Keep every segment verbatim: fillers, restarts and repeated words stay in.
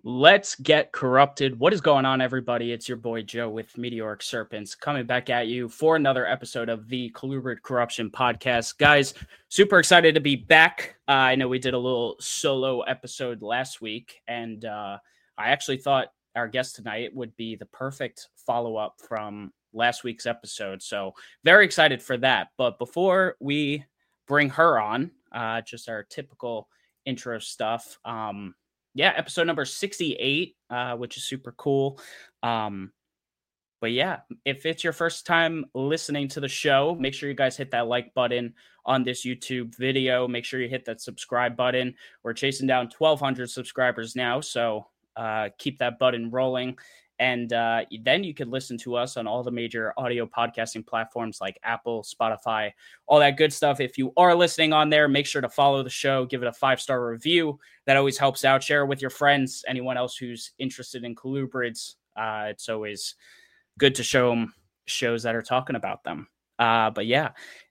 Let's get corrupted. What is going on, everybody? It's your boy Joe with Meteoric Serpents coming back at you for another episode of the Colubrid Corruption Podcast. Guys, super excited to be back. Uh, I know we did a little solo episode last week, and uh, I actually thought our guest tonight would be the perfect follow up from last week's episode. So, very excited for that. But before we bring her on, uh, just our typical intro stuff. Um, yeah, episode number sixty-eight, uh, which is super cool. Um, but yeah, if it's your first time listening to the show, make sure you guys hit that like button on this YouTube video. Make sure you hit that subscribe button. We're chasing down twelve hundred subscribers now, so uh, keep that button rolling. And uh, then you could listen to us on all the major audio podcasting platforms like Apple, Spotify, all that good stuff. If you are listening on there, make sure to follow the show, give it a five-star review. That always helps out. Share it with your friends, anyone else who's interested in colubrids. Uh, it's always good to show them shows that are talking about them. Uh, but yeah,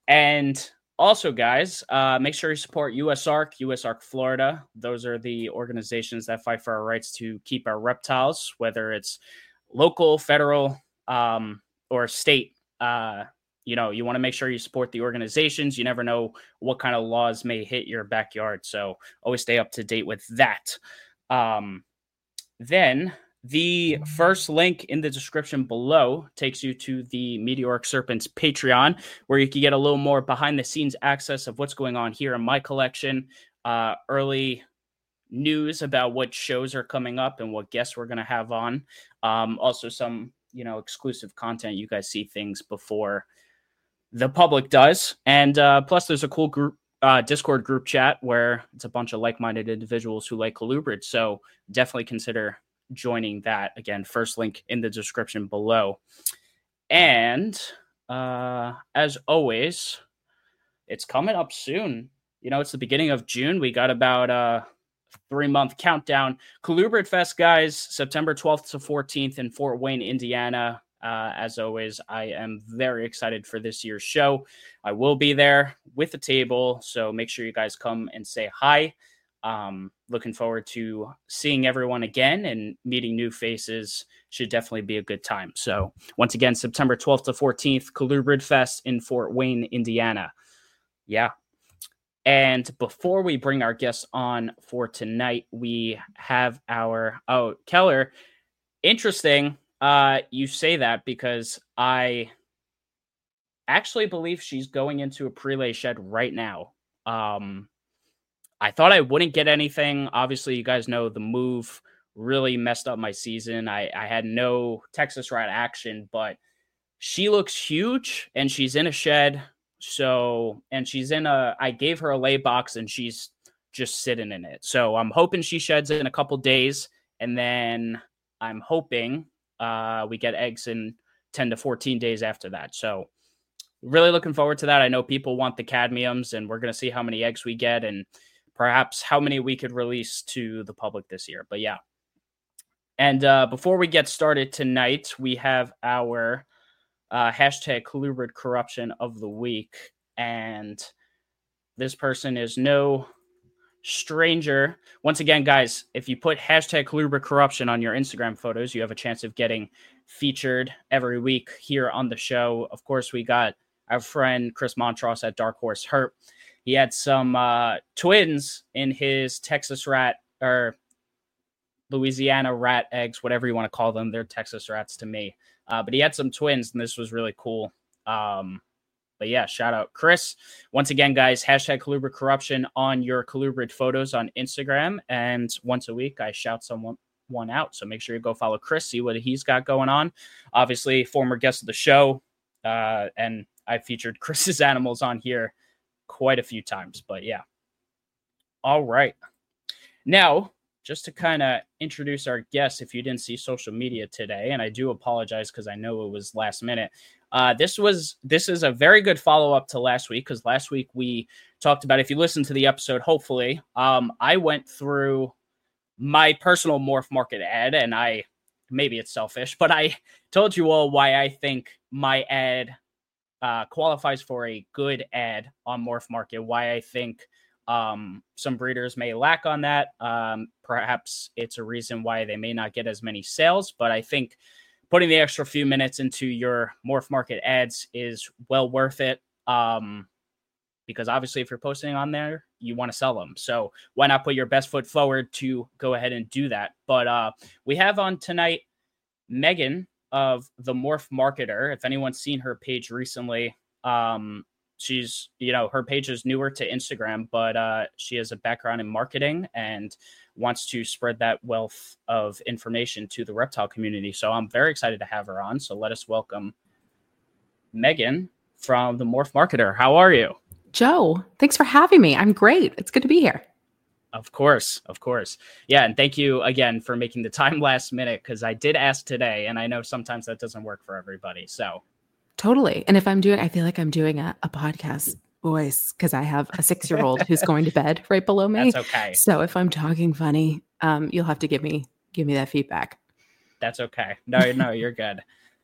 and also, guys, uh, make sure you support U S A R C, U S A R C Florida. Those are the organizations that fight for our rights to keep our reptiles, whether it's local, federal, um, or state. Uh, you know, you want to make sure you support the organizations. You never know what kind of laws may hit your backyard. So always stay up to date with that. Um, then the first link in the description below takes you to the Meteoric Serpents Patreon, where you can get a little more behind the scenes access of what's going on here in my collection, uh, early news about what shows are coming up and what guests we're going to have on. Um, also some, you know, exclusive content. You guys see things before the public does. And uh, plus there's a cool group, uh, Discord group chat where it's a bunch of like-minded individuals who like colubrid. So definitely consider joining that. Again, first link in the description below. And uh, as always, it's coming up soon. You know, it's the beginning of June. We got about a three-month countdown. Colubrid Fest, guys, September twelfth to fourteenth in Fort Wayne, Indiana. Uh, as always, I am very excited for this year's show. I will be there with a table, so make sure you guys come and say hi. Um, looking forward to seeing everyone again and meeting new faces. Should definitely be a good time. So once again, September twelfth to fourteenth, Colubrid Fest in Fort Wayne, Indiana. Yeah. And before we bring our guests on for tonight, we have our, oh, Keller, interesting. Uh, you say that because I actually believe she's going into a prelay shed right now. Um, I thought I wouldn't get anything. Obviously, you guys know the move really messed up my season. I, I had no Texas rat action, but she looks huge and she's in a shed. So, and she's in a, I gave her a lay box and she's just sitting in it. So I'm hoping she sheds in a couple days. And then I'm hoping uh, we get eggs in ten to fourteen days after that. So really looking forward to that. I know people want the cadmiums and we're going to see how many eggs we get and perhaps how many we could release to the public this year. But yeah. And uh, before we get started tonight, we have our uh, hashtag Colubrid Corruption of the Week. And this person is no stranger. Once again, guys, if you put hashtag Colubrid Corruption on your Instagram photos, you have a chance of getting featured every week here on the show. Of course, we got our friend Chris Montross at Dark Horse Herp. He had some uh, twins in his Texas rat or Louisiana rat eggs, whatever you want to call them. They're Texas rats to me. Uh, but he had some twins, and this was really cool. Um, but yeah, shout out Chris. Once again, guys, hashtag Colubrid Corruption on your Colubrid photos on Instagram. And once a week, I shout someone one out. So make sure you go follow Chris, see what he's got going on. Obviously, former guest of the show. Uh, and I featured Chris's animals on here quite a few times. But yeah. All right. Now, just to kind of introduce our guests, if you didn't see social media today, and I do apologize because I know it was last minute. Uh, this was this is a very good follow-up to last week, because last week we talked about, if you listened to the episode, hopefully, um, I went through my personal Morph Market ad, and I, maybe it's selfish, but I told you all why I think my ad uh, qualifies for a good ad on Morph Market, why I think Um, some breeders may lack on that. Um, perhaps it's a reason why they may not get as many sales, but I think putting the extra few minutes into your Morph Market ads is well worth it. Um, because obviously if you're posting on there, you want to sell them. So why not put your best foot forward to go ahead and do that? But uh, we have on tonight Megan of the Morph Marketer. If anyone's seen her page recently, um, she's, you know, her page is newer to Instagram, but uh, she has a background in marketing and wants to spread that wealth of information to the reptile community. So I'm very excited to have her on. So let us welcome Megan from the Morph Marketer. How are you? Joe, thanks for having me. I'm great. It's good to be here. Of course. Of course. Yeah. And thank you again for making the time last minute, because I did ask today and I know sometimes that doesn't work for everybody. So totally. And if I'm doing, I feel like I'm doing a, a podcast voice because I have a six-year-old who's going to bed right below me. That's okay. So if I'm talking funny, um, you'll have to give me, give me that feedback. That's okay. No, no, you're good.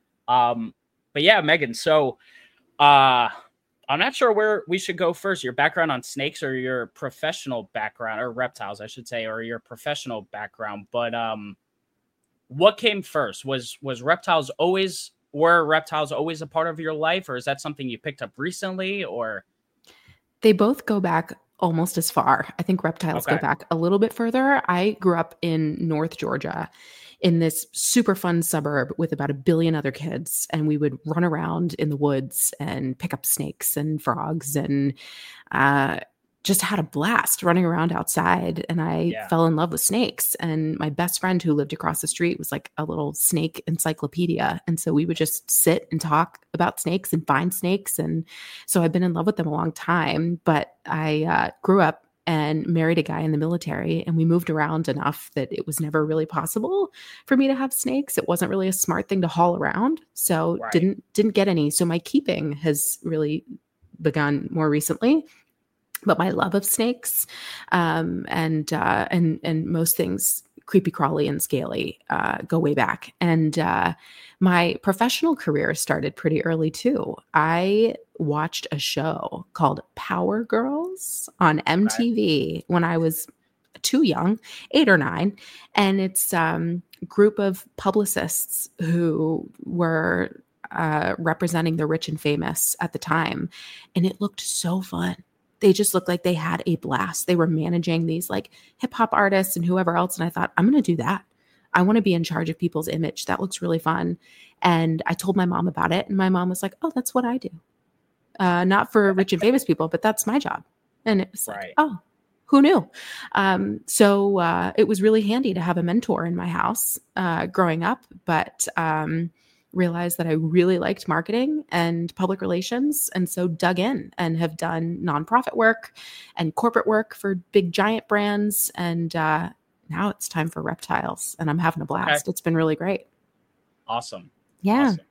Um, but yeah, Megan, so, uh, I'm not sure where we should go first. Your background on snakes or your professional background, or reptiles, I should say, or your professional background. But um, what came first? Was was reptiles always were reptiles always a part of your life, or is that something you picked up recently? Or they both go back almost as far. I think reptiles okay. go back a little bit further. I grew up in North Georgia, in this super fun suburb with about a billion other kids. And we would run around in the woods and pick up snakes and frogs and uh, just had a blast running around outside. And I Yeah. fell in love with snakes. And my best friend who lived across the street was like a little snake encyclopedia. And so we would just sit and talk about snakes and find snakes. And so I've been in love with them a long time. But I uh, grew up and married a guy in the military, and we moved around enough that it was never really possible for me to have snakes. It wasn't really a smart thing to haul around, so Right. didn't didn't get any. So my keeping has really begun more recently, but my love of snakes um, and uh, and and most things creepy crawly and scaly uh, go way back. And uh, my professional career started pretty early too. I watched a show called Power Girls on M T V right. when I was too young, eight or nine. And it's um, a group of publicists who were uh, representing the rich and famous at the time. And it looked so fun. They just looked like they had a blast. They were managing these like hip hop artists and whoever else. And I thought, I'm going to do that. I want to be in charge of people's image. That looks really fun. And I told my mom about it. And my mom was like, oh, that's what I do. Uh, not for rich and famous people, but that's my job. And it was like, Right. oh, who knew? Um, so uh, it was really handy to have a mentor in my house uh, growing up. But um realized that I really liked marketing and public relations. And so dug in and have done nonprofit work and corporate work for big giant brands. And uh, now it's time for reptiles and I'm having a blast. Okay. It's been really great. Awesome. Yeah. Awesome.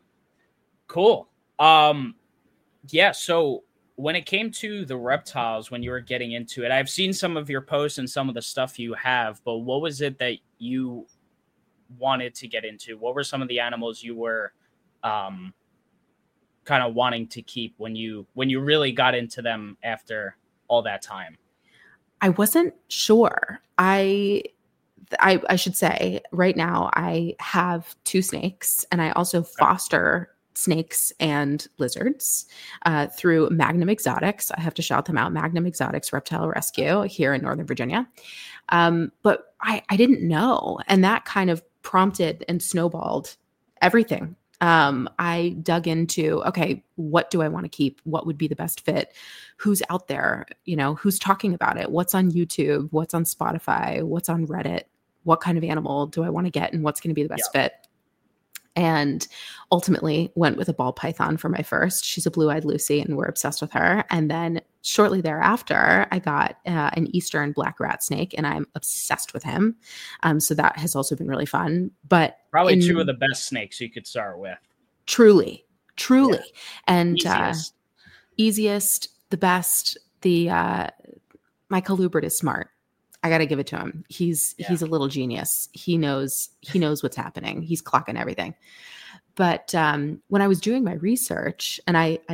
Cool. Um, yeah. So when it came to the reptiles, when you were getting into it, I've seen some of your posts and some of the stuff you have, but what was it that you wanted to get into? What were some of the animals you were um kind of wanting to keep when you when you really got into them after all that time? I wasn't sure. I I, I should say right now I have two snakes, and I also foster snakes and lizards uh, through Magnum Exotics. I have to shout them out. Magnum Exotics Reptile Rescue here in Northern Virginia. Um, but I, I didn't know. And that kind of prompted and snowballed everything. Um, I dug into, okay, what do I want to keep? What would be the best fit? Who's out there? You know, who's talking about it? What's on YouTube? What's on Spotify? What's on Reddit? What kind of animal do I want to get? And what's going to be the best yeah. fit? And ultimately went with a ball python for my first. She's a blue-eyed Lucy, and we're obsessed with her. And then shortly thereafter, I got uh, an Eastern black rat snake, and I'm obsessed with him. Um, so that has also been really fun. But probably in, two of the best snakes you could start with. Truly, truly, yeah. and easiest. Uh, easiest, the best. The uh, my colubrid is smart. I got to give it to him. He's, yeah. he's a little genius. He knows, he knows what's happening. He's clocking everything. But um, when I was doing my research, and I, I don't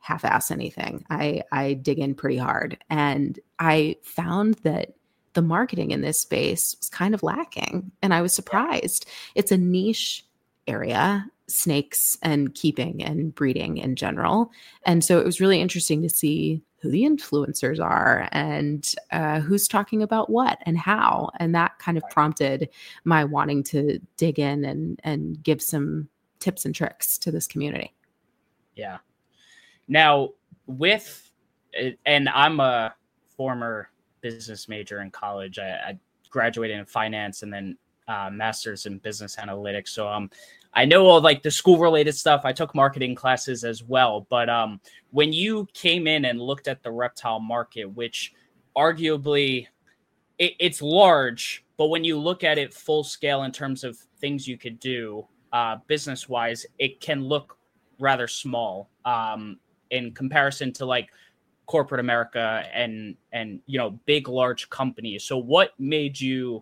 half-ass anything. I, I dig in pretty hard. And I found that the marketing in this space was kind of lacking. And I was surprised. It's a niche area, snakes and keeping and breeding in general. And so it was really interesting to see who the influencers are and uh, who's talking about what and how. And that kind of prompted my wanting to dig in and, and give some tips and tricks to this community. Yeah. Now with, and I'm a former business major in college. I, I graduated in finance and then uh, master's in business analytics. So um, I know all like the school related stuff. I took marketing classes as well. But um, when you came in and looked at the reptile market, which arguably it, it's large, but when you look at it full scale in terms of things you could do uh, business wise, it can look rather small um, in comparison to like corporate America and, and, you know, big, large companies. So what made you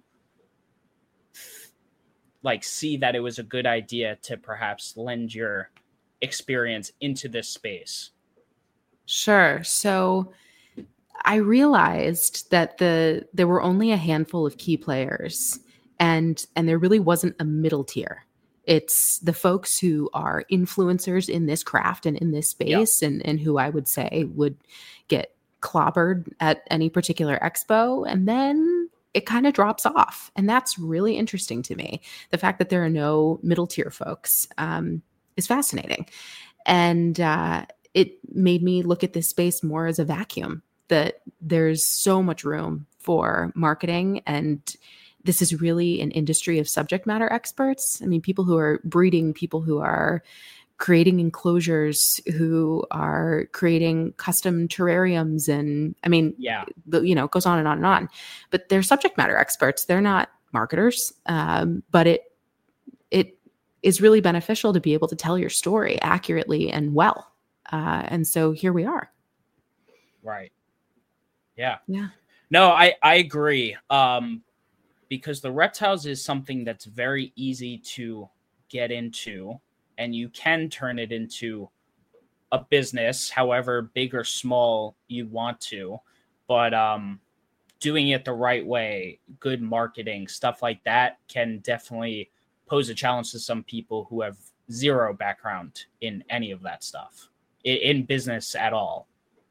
like see that it was a good idea to perhaps lend your experience into this space? Sure. So I realized that the there were only a handful of key players and and there really wasn't a middle tier. It's the folks who are influencers in this craft and in this space, yeah. and, and who I would say would get clobbered at any particular expo. And then it kind of drops off. And that's really interesting to me. The fact that there are no middle tier folks um, is fascinating. And uh, it made me look at this space more as a vacuum, that there's so much room for marketing, and this is really an industry of subject matter experts. I mean, people who are breeding, people who are creating enclosures, who are creating custom terrariums. And I mean, yeah, the, you know, it goes on and on and on, but they're subject matter experts. They're not marketers. Um, but it, it is really beneficial to be able to tell your story accurately and well. Uh, and so here we are. Right. Yeah. Yeah. No, I, I agree. Um, because the reptiles is something that's very easy to get into, and you can turn it into a business, however big or small you want to. But um, doing it the right way, good marketing, stuff like that can definitely pose a challenge to some people who have zero background in any of that stuff, in, in business at all.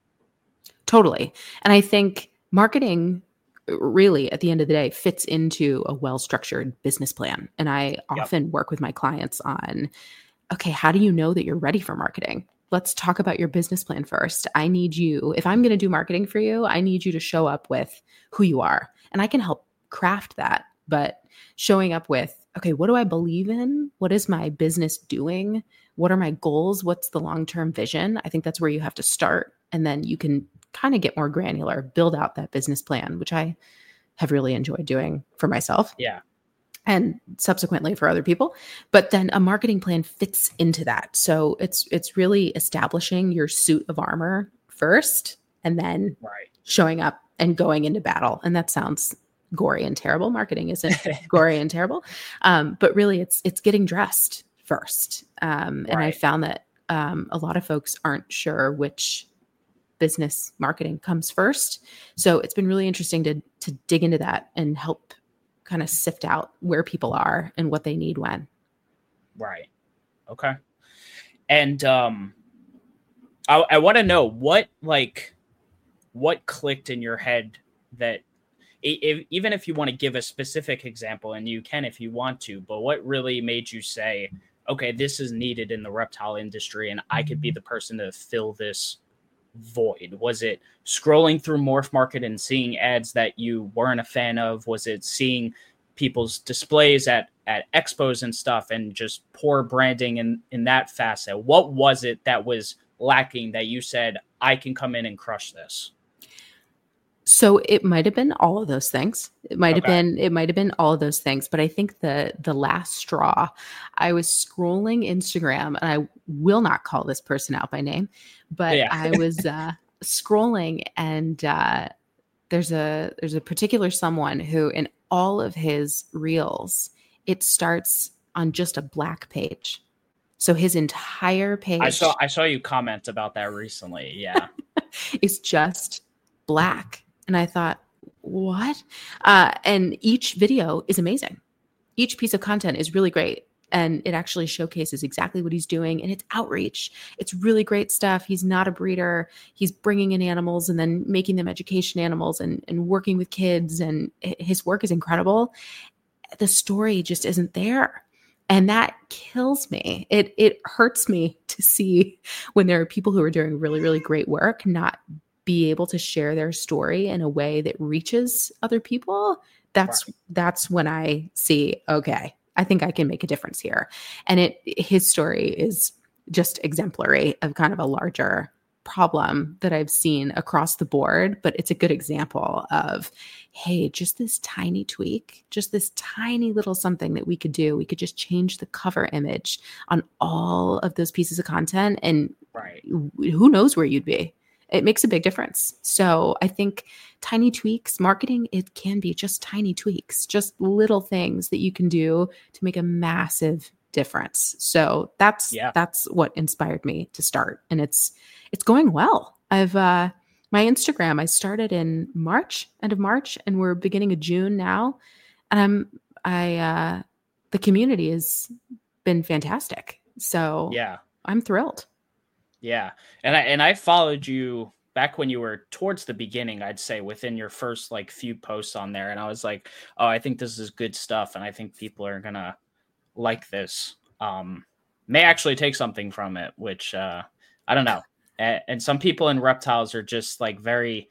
Totally. And I think marketing really at the end of the day fits into a well-structured business plan. And I often yep. work with my clients on, okay, how do you know that you're ready for marketing? Let's talk about your business plan first. I need you, if I'm going to do marketing for you, I need you to show up with who you are. And I can help craft that, but showing up with, okay, what do I believe in? What is my business doing? What are my goals? What's the long-term vision? I think that's where you have to start. And then you can kind of get more granular, build out that business plan, which I have really enjoyed doing for myself. Yeah. And subsequently for other people. But then a marketing plan fits into that. So it's it's really establishing your suit of armor first, and then right. showing up and going into battle. And that sounds gory and terrible. Marketing isn't gory and terrible. Um, but really it's it's getting dressed first. Um, and right. I found that um, a lot of folks aren't sure which business marketing comes first. So it's been really interesting to to dig into that and help kind of sift out where people are and what they need when. Right. Okay. And um, I, I want to know what, like, what clicked in your head that if, even if you want to give a specific example, and you can if you want to, but what really made you say, okay, this is needed in the reptile industry and I could be the person to fill this void? Was it scrolling through Morph Market and seeing ads that you weren't a fan of? Was it seeing people's displays at at expos and stuff and just poor branding in in that facet? What was it that was lacking that you said, I can come in and crush this? So it might have been all of those things. It might have Okay. been, it might have been all of those things. But I think the the last straw, I was scrolling Instagram, and I will not call this person out by name, but Yeah. I was uh, scrolling, and uh, there's a there's a particular someone who in all of his reels, it starts on just a black page. So his entire page I saw I saw you comment about that recently. Yeah. is just black. And I thought, what? Uh, and each video is amazing. Each piece of content is really great. And it actually showcases exactly what he's doing. And it's outreach. It's really great stuff. He's not a breeder. He's bringing in animals and then making them education animals and, and working with kids. And his work is incredible. The story just isn't there. And that kills me. It it hurts me to see when there are people who are doing really, really great work not be able to share their story in a way that reaches other people. That's right. That's when I see, okay, I think I can make a difference here. And it his story is just exemplary of kind of a larger problem that I've seen across the board. But it's a good example of, hey, just this tiny tweak, just this tiny little something that we could do. We could just change the cover image on all of those pieces of content. And right. who knows where you'd be. It makes a big difference. So I think tiny tweaks, marketing, it can be just tiny tweaks, just little things that you can do to make a massive difference. So that's yeah. that's what inspired me to start. And it's it's going well. I've uh my Instagram, I started in March, end of March, and we're beginning of June now. And I'm I uh the community has been fantastic. So yeah, I'm thrilled. Yeah. And I and I followed you back when you were towards the beginning, I'd say within your first like few posts on there. And I was like, oh, I think this is good stuff. And I think people are gonna like this. Um, may actually take something from it, which uh I don't know. And, and some people in reptiles are just like very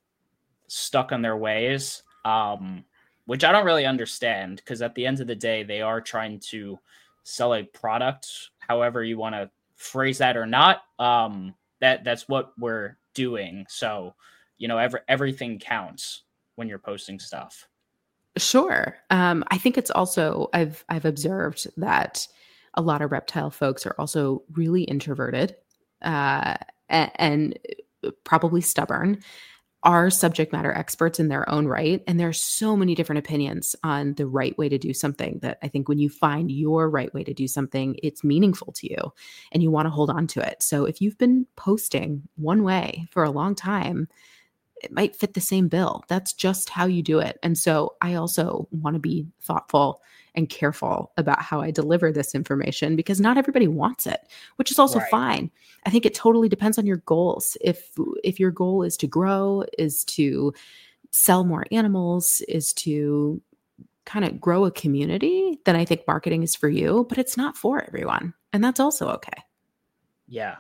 stuck on their ways. Um, which I don't really understand, because at the end of the day, they are trying to sell a product, however you want to phrase that or not. Um, that that's what we're doing. So, you know, every, everything counts when you're posting stuff. Sure. Um, I think it's also, I've, I've observed that a lot of reptile folks are also really introverted, uh, and, and probably stubborn, are subject matter experts in their own right. And there are so many different opinions on the right way to do something that I think when you find your right way to do something, it's meaningful to you and you want to hold on to it. So if you've been posting one way for a long time, it might fit the same bill. That's just how you do it. And so I also want to be thoughtful and careful about how I deliver this information, because not everybody wants it, which is also Right. fine. I think it totally depends on your goals. If if your goal is to grow, is to sell more animals, is to kind of grow a community, then I think marketing is for you, but it's not for everyone. And that's also okay. Yeah.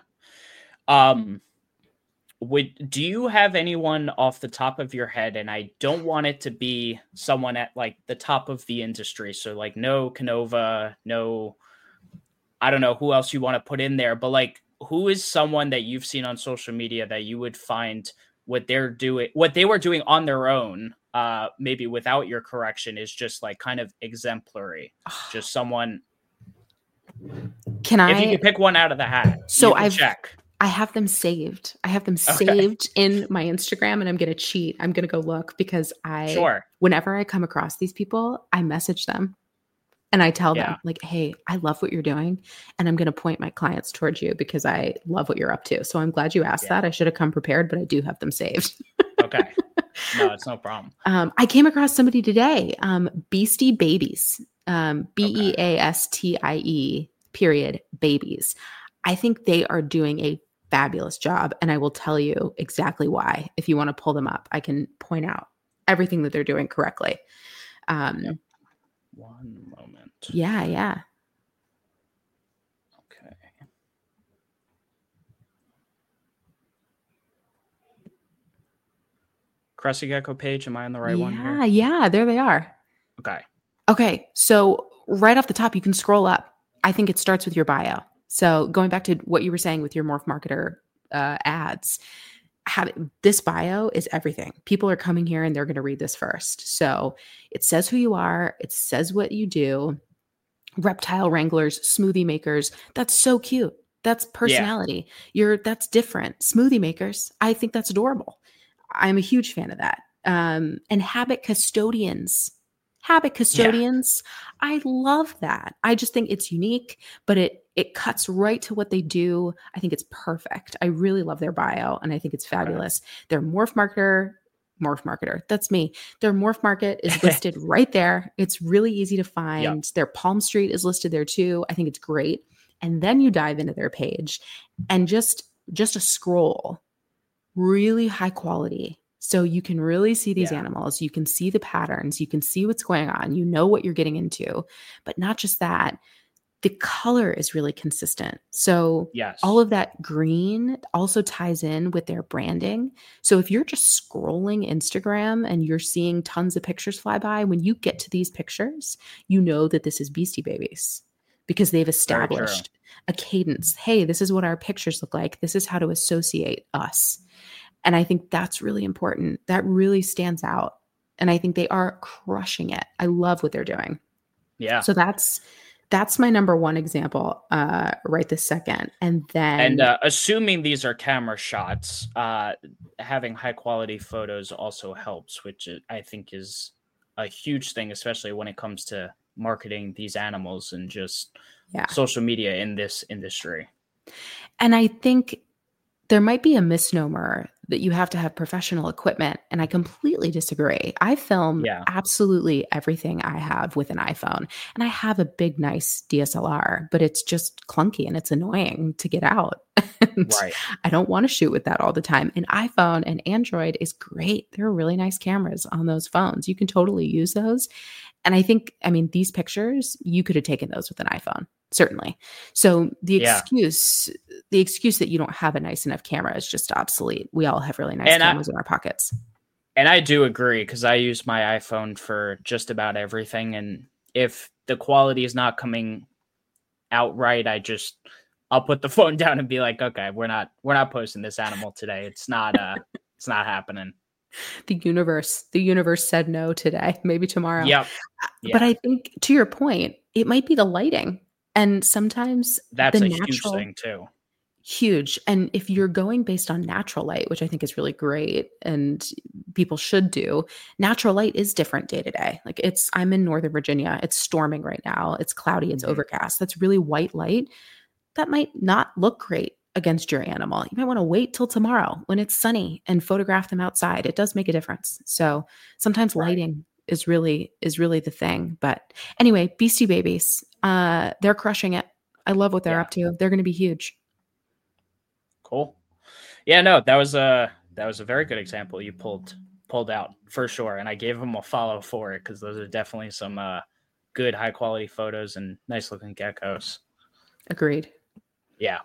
Um, would do you have anyone off the top of your head, and I don't want it to be someone at like the top of the industry, so like no Canova, no, I don't know who else you want to put in there, but like who is someone that you've seen on social media that you would find what they're doing, what they were doing on their own, uh, maybe without your correction, is just like kind of exemplary? Just someone. Can I? If you could pick one out of the hat, so I've check. I have them saved. I have them Okay. saved in my Instagram, and I'm going to cheat. I'm going to go look because I, Sure. whenever I come across these people, I message them and I tell Yeah. them like, hey, I love what you're doing. And I'm going to point my clients towards you because I love what you're up to. So I'm glad you asked Yeah. that. I should have come prepared, but I do have them saved. Okay. No, it's no problem. Um, I came across somebody today, um, Beastie Babies, um, B E A S T I E period babies. I think they are doing a fabulous job. And I will tell you exactly why. If you want to pull them up, I can point out everything that they're doing correctly. Um, Yep. One moment. Yeah, yeah. Okay. Cressy Gecko page, am I on the right yeah, one here? Yeah, there they are. Okay. Okay, so right off the top, you can scroll up. I think it starts with your bio. So going back to what you were saying with your Morph Marketer uh, ads, have, this bio is everything. People are coming here and they're going to read this first. So it says who you are. It says what you do. Reptile wranglers, smoothie makers. That's so cute. That's personality. Yeah. You're that's different. Smoothie makers. I think that's adorable. I'm a huge fan of that. Um, and habit custodians. habit custodians. Yeah. I love that. I just think it's unique, but it it cuts right to what they do. I think it's perfect. I really love their bio, and I think it's fabulous. Okay. Their Morph Marketer, Morph Marketer, that's me. Their Morph Market is listed right there. It's really easy to find. Yep. Their Palm Street is listed there too. I think it's great. And then you dive into their page and just just a scroll, really high quality. So you can really see these yeah. animals. You can see the patterns. You can see what's going on. You know what you're getting into. But not just that, the color is really consistent. So yes. all of that green also ties in with their branding. So if you're just scrolling Instagram and you're seeing tons of pictures fly by, when you get to these pictures, you know that this is Beastie Babies because they've established a cadence. Hey, this is what our pictures look like. This is how to associate us. And I think that's really important. That really stands out. And I think they are crushing it. I love what they're doing. Yeah. So that's that's my number one example uh, right this second. And then And uh, assuming these are camera shots, uh, having high quality photos also helps, which I think is a huge thing, especially when it comes to marketing these animals and just yeah. social media in this industry. And I think there might be a misnomer that you have to have professional equipment, and I completely disagree. I film yeah. absolutely everything I have with an iPhone, and I have a big, nice D S L R, but it's just clunky and it's annoying to get out. Right. I don't want to shoot with that all the time. An iPhone and Android is great. There are really nice cameras on those phones. You can totally use those. And I think, I mean, these pictures, you could have taken those with an iPhone, certainly. So the yeah. excuse, the excuse that you don't have a nice enough camera is just obsolete. We all have really nice and cameras I, in our pockets. And I do agree because I use my iPhone for just about everything. And if the quality is not coming out right, I just, I'll put the phone down and be like, okay, we're not, we're not posting this animal today. It's not, uh, it's not happening. The universe, the universe said no today, maybe tomorrow. Yep. Yeah. But I think to your point, it might be the lighting. And sometimes that's the a natural, huge thing too. Huge. And if you're going based on natural light, which I think is really great and people should do, natural light is different day to day. Like it's, I'm in Northern Virginia. It's storming right now. It's cloudy. It's mm-hmm. overcast. That's really white light. That might not look great against your animal. You might want to wait till tomorrow when it's sunny and photograph them outside. It does make a difference. So sometimes right. lighting is really, is really the thing. But anyway, Beastie Babies, uh, they're crushing it. I love what they're yeah. up to. They're going to be huge. Cool. Yeah, no, that was a, that was a very good example you pulled, pulled out for sure. And I gave them a follow for it because those are definitely some uh, good high quality photos and nice looking geckos. Agreed. Yeah.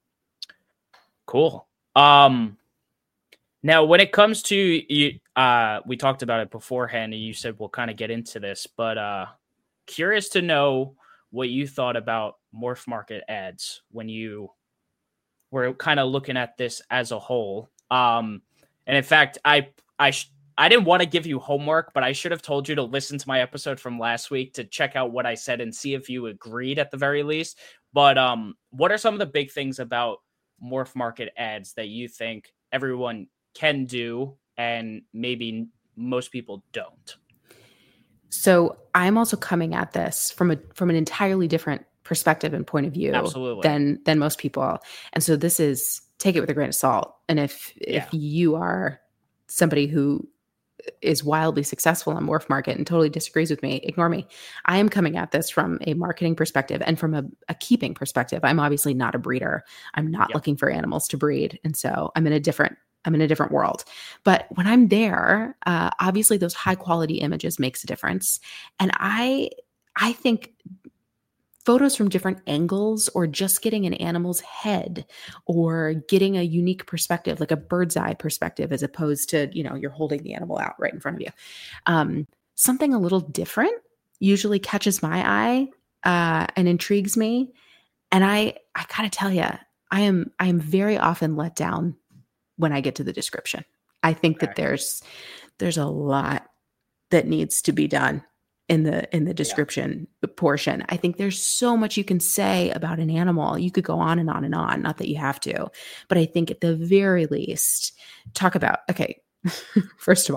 Cool. Um, now, when it comes to you, uh, we talked about it beforehand, and you said we'll kind of get into this, but uh, curious to know what you thought about Morph Market ads when you were kind of looking at this as a whole. Um, and in fact, I I sh- I didn't want to give you homework, but I should have told you to listen to my episode from last week to check out what I said and see if you agreed at the very least. But um, what are some of the big things about Morph Market ads that you think everyone can do and maybe most people don't? So I'm also coming at this from a from an entirely different perspective and point of view Absolutely. than than most people. And so this is, take it with a grain of salt. And if yeah. if you are somebody who is wildly successful on Morph Market and totally disagrees with me, ignore me. I am coming at this from a marketing perspective and from a, a keeping perspective. I'm obviously not a breeder. I'm not yep. looking for animals to breed. And so I'm in a different, I'm in a different world. But when I'm there, uh, obviously those high quality images makes a difference. And I, I think photos from different angles or just getting an animal's head or getting a unique perspective, like a bird's eye perspective, as opposed to, you know, you're holding the animal out right in front of you. Um, something a little different usually catches my eye uh, and intrigues me. And I, I gotta tell you, I am, I am very often let down when I get to the description. I think okay. that there's, there's a lot that needs to be done in the in the description yeah. portion. I think there's so much you can say about an animal. You could go on and on and on, not that you have to, but I think at the very least, talk about, okay, first of all,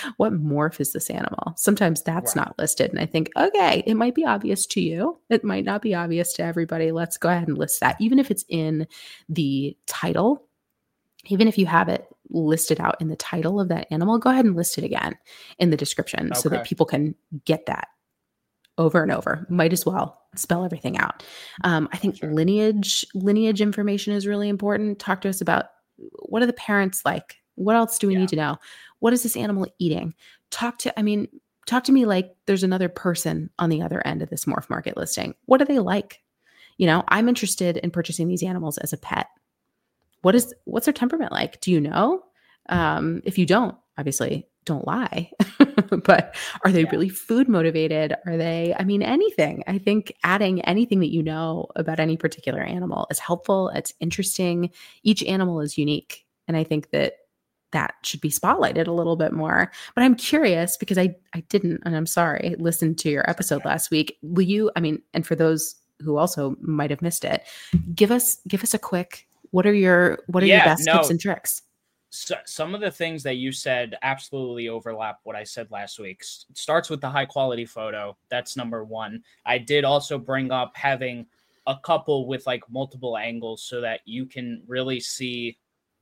what morph is this animal? Sometimes that's Right. not listed. And I think, okay, it might be obvious to you. It might not be obvious to everybody. Let's go ahead and list that. Even if it's in the title, even if you have it listed out in the title of that animal, go ahead and list it again in the description Okay. so that people can get that over and over. Might as well spell everything out. Um, I think Sure. lineage lineage information is really important. Talk to us about what are the parents like? What else do we Yeah. need to know? What is this animal eating? Talk to, I mean, talk to me like there's another person on the other end of this morph market listing. What are they like? You know, I'm interested in purchasing these animals as a pet. What is, what's their temperament like? Do you know? Um, if you don't, obviously don't lie, but are they Yeah. really food motivated? Are they, I mean, anything. I think adding anything that you know about any particular animal is helpful. It's interesting. Each animal is unique. And I think that that should be spotlighted a little bit more. But I'm curious because I, I didn't, and I'm sorry, listen to your episode Okay. last week. Will you, I mean, and for those who also might have missed it, give us, give us a quick, what are your, what are your Yeah, best no. tips and tricks? So, some of the things that you said absolutely overlap what I said last week. S- It starts with the high quality photo. That's number one. I did also bring up having a couple with like multiple angles so that you can really see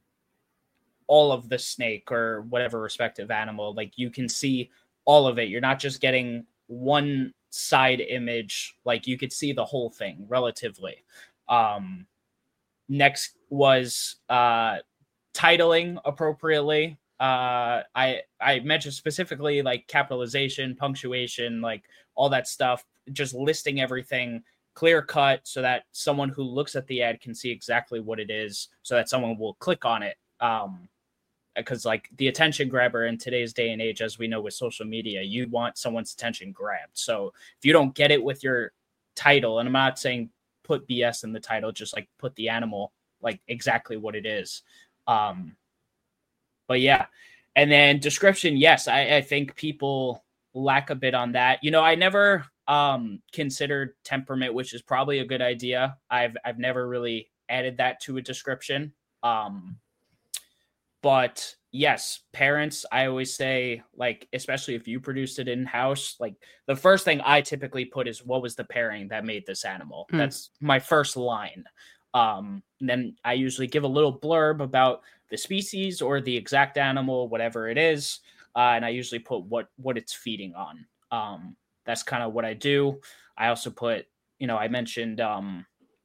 all of the snake or whatever respective animal. Like you can see all of it. You're not just getting one side image. Like you could see the whole thing relatively. Um, next was uh, titling appropriately. Uh, I I mentioned specifically like capitalization, punctuation, like all that stuff. Just listing everything clear cut so that someone who looks at the ad can see exactly what it is, so that someone will click on it. Um, because like the attention grabber in today's day and age, as we know with social media, you want someone's attention grabbed. So if you don't get it with your title, and I'm not saying put B S in the title, just like put the animal like exactly what it is. Um, but yeah. And then description. Yes. I, I think people lack a bit on that. You know, I never um, considered temperament, which is probably a good idea. I've, I've never really added that to a description. Um, But yes, parents, I always say, like, especially if you produced it in-house, like the first thing I typically put is what was the pairing that made this animal? Mm. That's my first line. Um, and then I usually give a little blurb about the species or the exact animal, whatever it is. Uh, and I usually put what, what it's feeding on. Um, that's kind of what I do. I also put, you know, I mentioned um,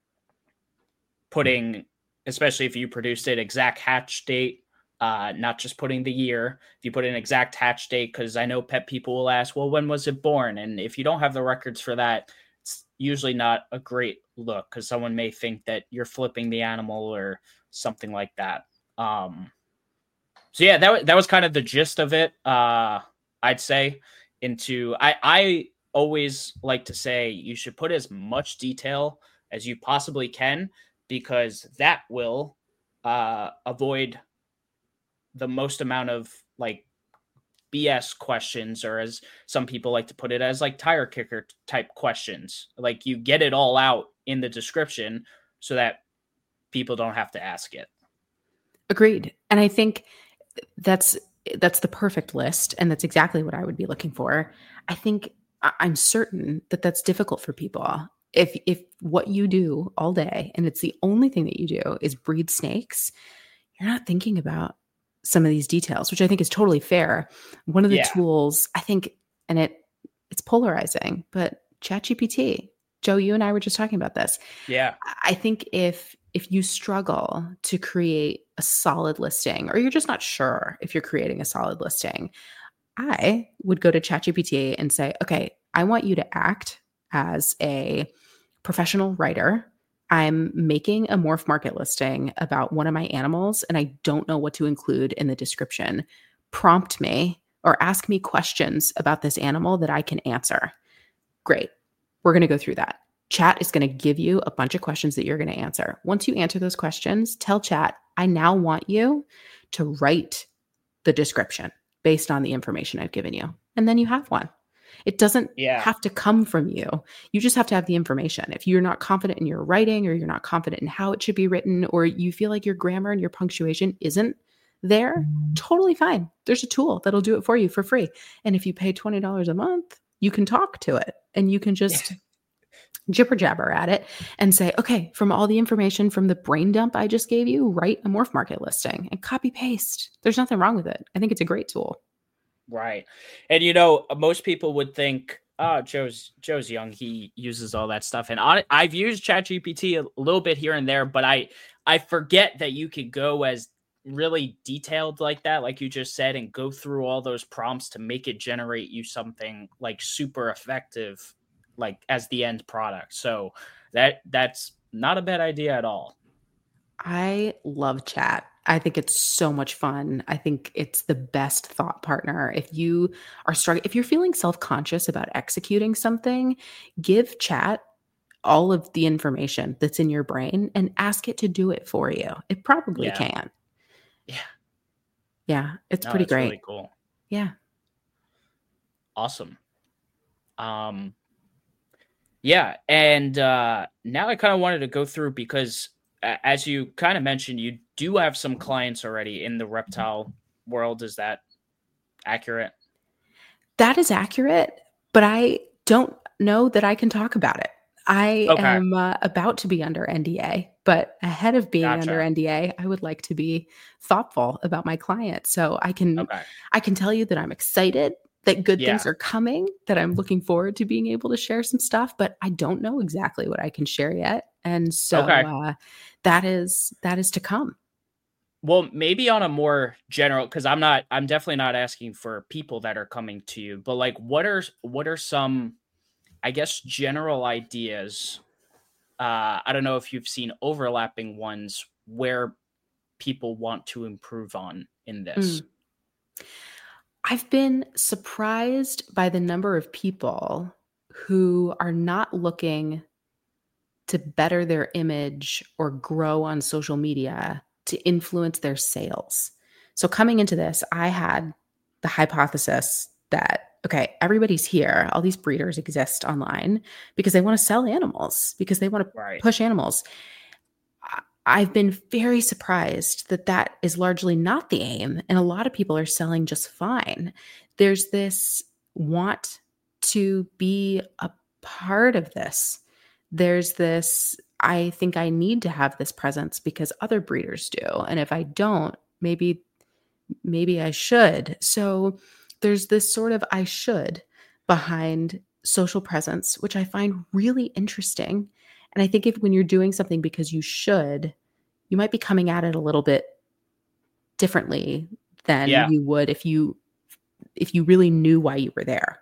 putting, especially if you produced it, exact hatch date. Uh, not just putting the year. If you put an exact hatch date, because I know pet people will ask, well, when was it born? And if you don't have the records for that, it's usually not a great look because someone may think that you're flipping the animal or something like that. Um, so yeah, that, that was kind of the gist of it. Uh, I'd say into, I, I always like to say you should put as much detail as you possibly can, because that will uh, avoid the most amount of like B S questions, or as some people like to put it, as like tire kicker type questions. Like you get it all out in the description so that people don't have to ask it. Agreed. And I think that's that's the perfect list, and that's exactly what I would be looking for. I think I'm certain that that's difficult for people. If if what you do all day and it's the only thing that you do is breed snakes, you're not thinking about some of these details, which I think is totally fair. One of the Yeah. tools, I think, and it it's polarizing, but ChatGPT, Joe, you and I were just talking about this. Yeah. I think if if you struggle to create a solid listing, or you're just not sure if you're creating a solid listing, I would go to ChatGPT and say, okay, I want you to act as a professional writer. I'm making a morph market listing about one of my animals, and I don't know what to include in the description. Prompt me or ask me questions about this animal that I can answer. Great. We're going to go through that. Chat is going to give you a bunch of questions that you're going to answer. Once you answer those questions, tell Chat, I now want you to write the description based on the information I've given you. And then you have one. It doesn't Yeah. have to come from you. You just have to have the information. If you're not confident in your writing, or you're not confident in how it should be written, or you feel like your grammar and your punctuation isn't there, totally fine. There's a tool that'll do it for you for free. And if you pay twenty dollars a month, you can talk to it and you can just jibber jabber at it and say, okay, from all the information from the brain dump I just gave you, write a Morph Market listing and copy paste. There's nothing wrong with it. I think it's a great tool. Right. And, you know, most people would think, oh, Joe's Joe's young. He uses all that stuff. And I, I've used ChatGPT a little bit here and there, but I, I forget that you could go as really detailed like that, like you just said, and go through all those prompts to make it generate you something like super effective, like as the end product. So that that's not a bad idea at all. I love chat. I think it's so much fun. I think it's the best thought partner. If you are struggling, if you're feeling self-conscious about executing something, give chat all of the information that's in your brain and ask it to do it for you. It probably Yeah. can. Yeah. Yeah. It's No, pretty it's great. really cool. Yeah. Awesome. Um, yeah. And uh, now I kind of wanted to go through because as you kind of mentioned, you do have some clients already in the reptile world. Is that accurate? That is accurate, but I don't know that I can talk about it. I Okay. am uh, about to be under N D A, but ahead of being Gotcha. under N D A, I would like to be thoughtful about my client. So I can, Okay. I can tell you that I'm excited that good Yeah. things are coming, that I'm looking forward to being able to share some stuff, but I don't know exactly what I can share yet. And so Okay. uh, that is, that is to come. Well, maybe on a more general, because I'm not, I'm definitely not asking for people that are coming to you, but like, what are, what are some, I guess, general ideas? Uh, I don't know if you've seen overlapping ones where people want to improve on in this. Mm. I've been surprised by the number of people who are not looking to better their image or grow on social media to influence their sales. So coming into this, I had the hypothesis that, okay, everybody's here. All these breeders exist online because they want to sell animals, because they want to Right. push animals. I've been very surprised that that is largely not the aim. And a lot of people are selling just fine. There's this want to be a part of this. There's this, I think I need to have this presence because other breeders do. And if I don't, maybe, maybe I should. So there's this sort of I should behind social presence, which I find really interesting. And I think if when you're doing something because you should, you might be coming at it a little bit differently than Yeah. you would if you if you really knew why you were there.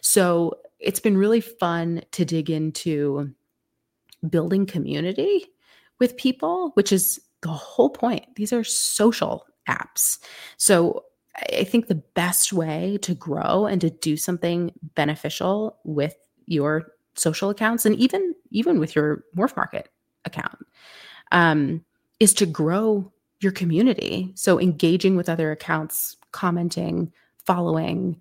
So it's been really fun to dig into building community with people, which is the whole point. These are social apps. So I think the best way to grow and to do something beneficial with your social accounts and even even with your Morph Market account um, is to grow your community. So engaging with other accounts, commenting, following,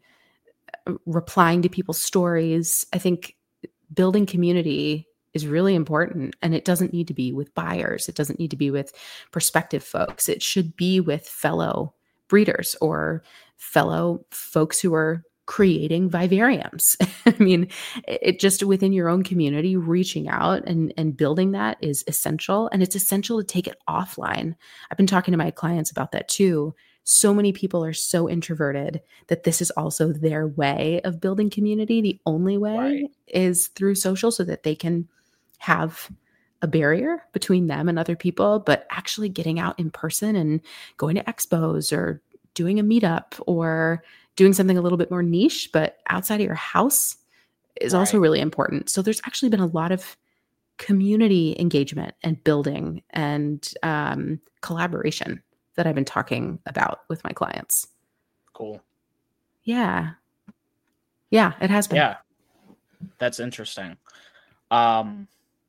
replying to people's stories. I think building community is really important, and it doesn't need to be with buyers. It doesn't need to be with prospective folks. It should be with fellow breeders or fellow folks who are creating vivariums. I mean, it just within your own community, reaching out and, and building that is essential. And it's essential to take it offline. I've been talking to my clients about that too. So many people are so introverted that this is also their way of building community. The only way Right. is through social so that they can have a barrier between them and other people, but actually getting out in person and going to expos or doing a meetup or doing something a little bit more niche, but outside of your house is Right. also really important. So there's actually been a lot of community engagement and building and um, collaboration that I've been talking about with my clients. Cool. Yeah. Yeah, it has been. Yeah. That's interesting. Um,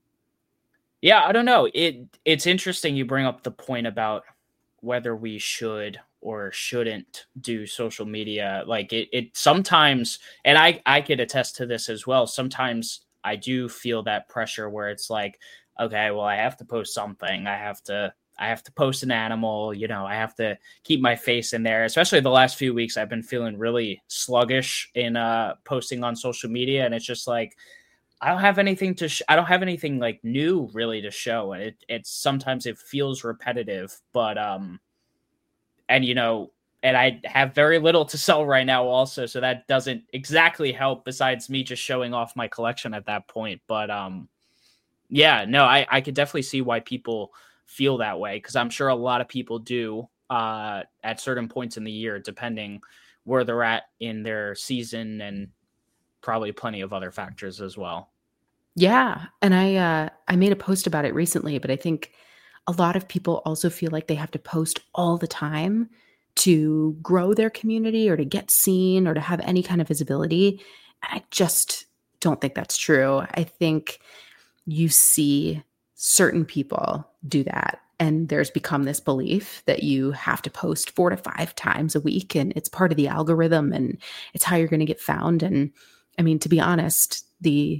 yeah, I don't know. It it's interesting you bring up the point about whether we should or shouldn't do social media. Like it, it sometimes, and I, I could attest to this as well. Sometimes I do feel that pressure where it's like, okay, well, I have to post something. I have to, I have to post an animal, you know, I have to keep my face in there. Especially the last few weeks, I've been feeling really sluggish in uh, posting on social media. And it's just like, I don't have anything to, sh- I don't have anything like new really to show. And it, it's sometimes it feels repetitive, but, um, and you know, and I have very little to sell right now also. So that doesn't exactly help besides me just showing off my collection at that point. But, um, yeah, no, I, I could definitely see why people feel that way, because I'm sure a lot of people do uh, at certain points in the year, depending where they're at in their season and probably plenty of other factors as well. Yeah. And I, uh, I made a post about it recently, but I think a lot of people also feel like they have to post all the time to grow their community or to get seen or to have any kind of visibility. And I just don't think that's true. I think you see certain people do that, and there's become this belief that you have to post four to five times a week, and it's part of the algorithm, and it's how you're going to get found. And I mean, to be honest, the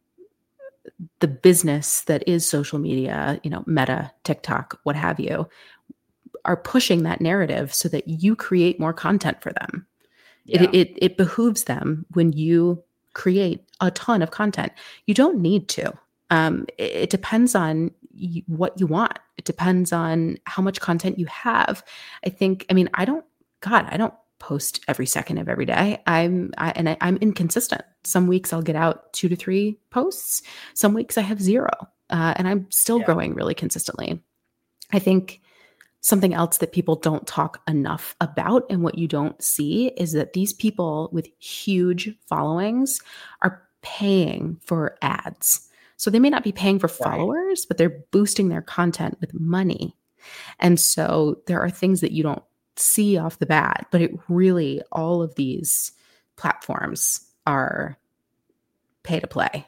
the business that is social media, you know, Meta, TikTok, what have you, are pushing that narrative so that you create more content for them. Yeah. It, it it behooves them when you create a ton of content. You don't need to. Um, it, it depends on y- what you want. It depends on how much content you have. I think, I mean, I don't, God, I don't post every second of every day. I'm, I, and I, I'm inconsistent. Some weeks I'll get out two to three posts. Some weeks I have zero. Uh, and I'm still yeah. growing really consistently. I think something else that people don't talk enough about and what you don't see is that these people with huge followings are paying for ads. So they may not be paying for followers, right, but they're boosting their content with money. And so there are things that you don't see off the bat, but it really, all of these platforms are pay to play.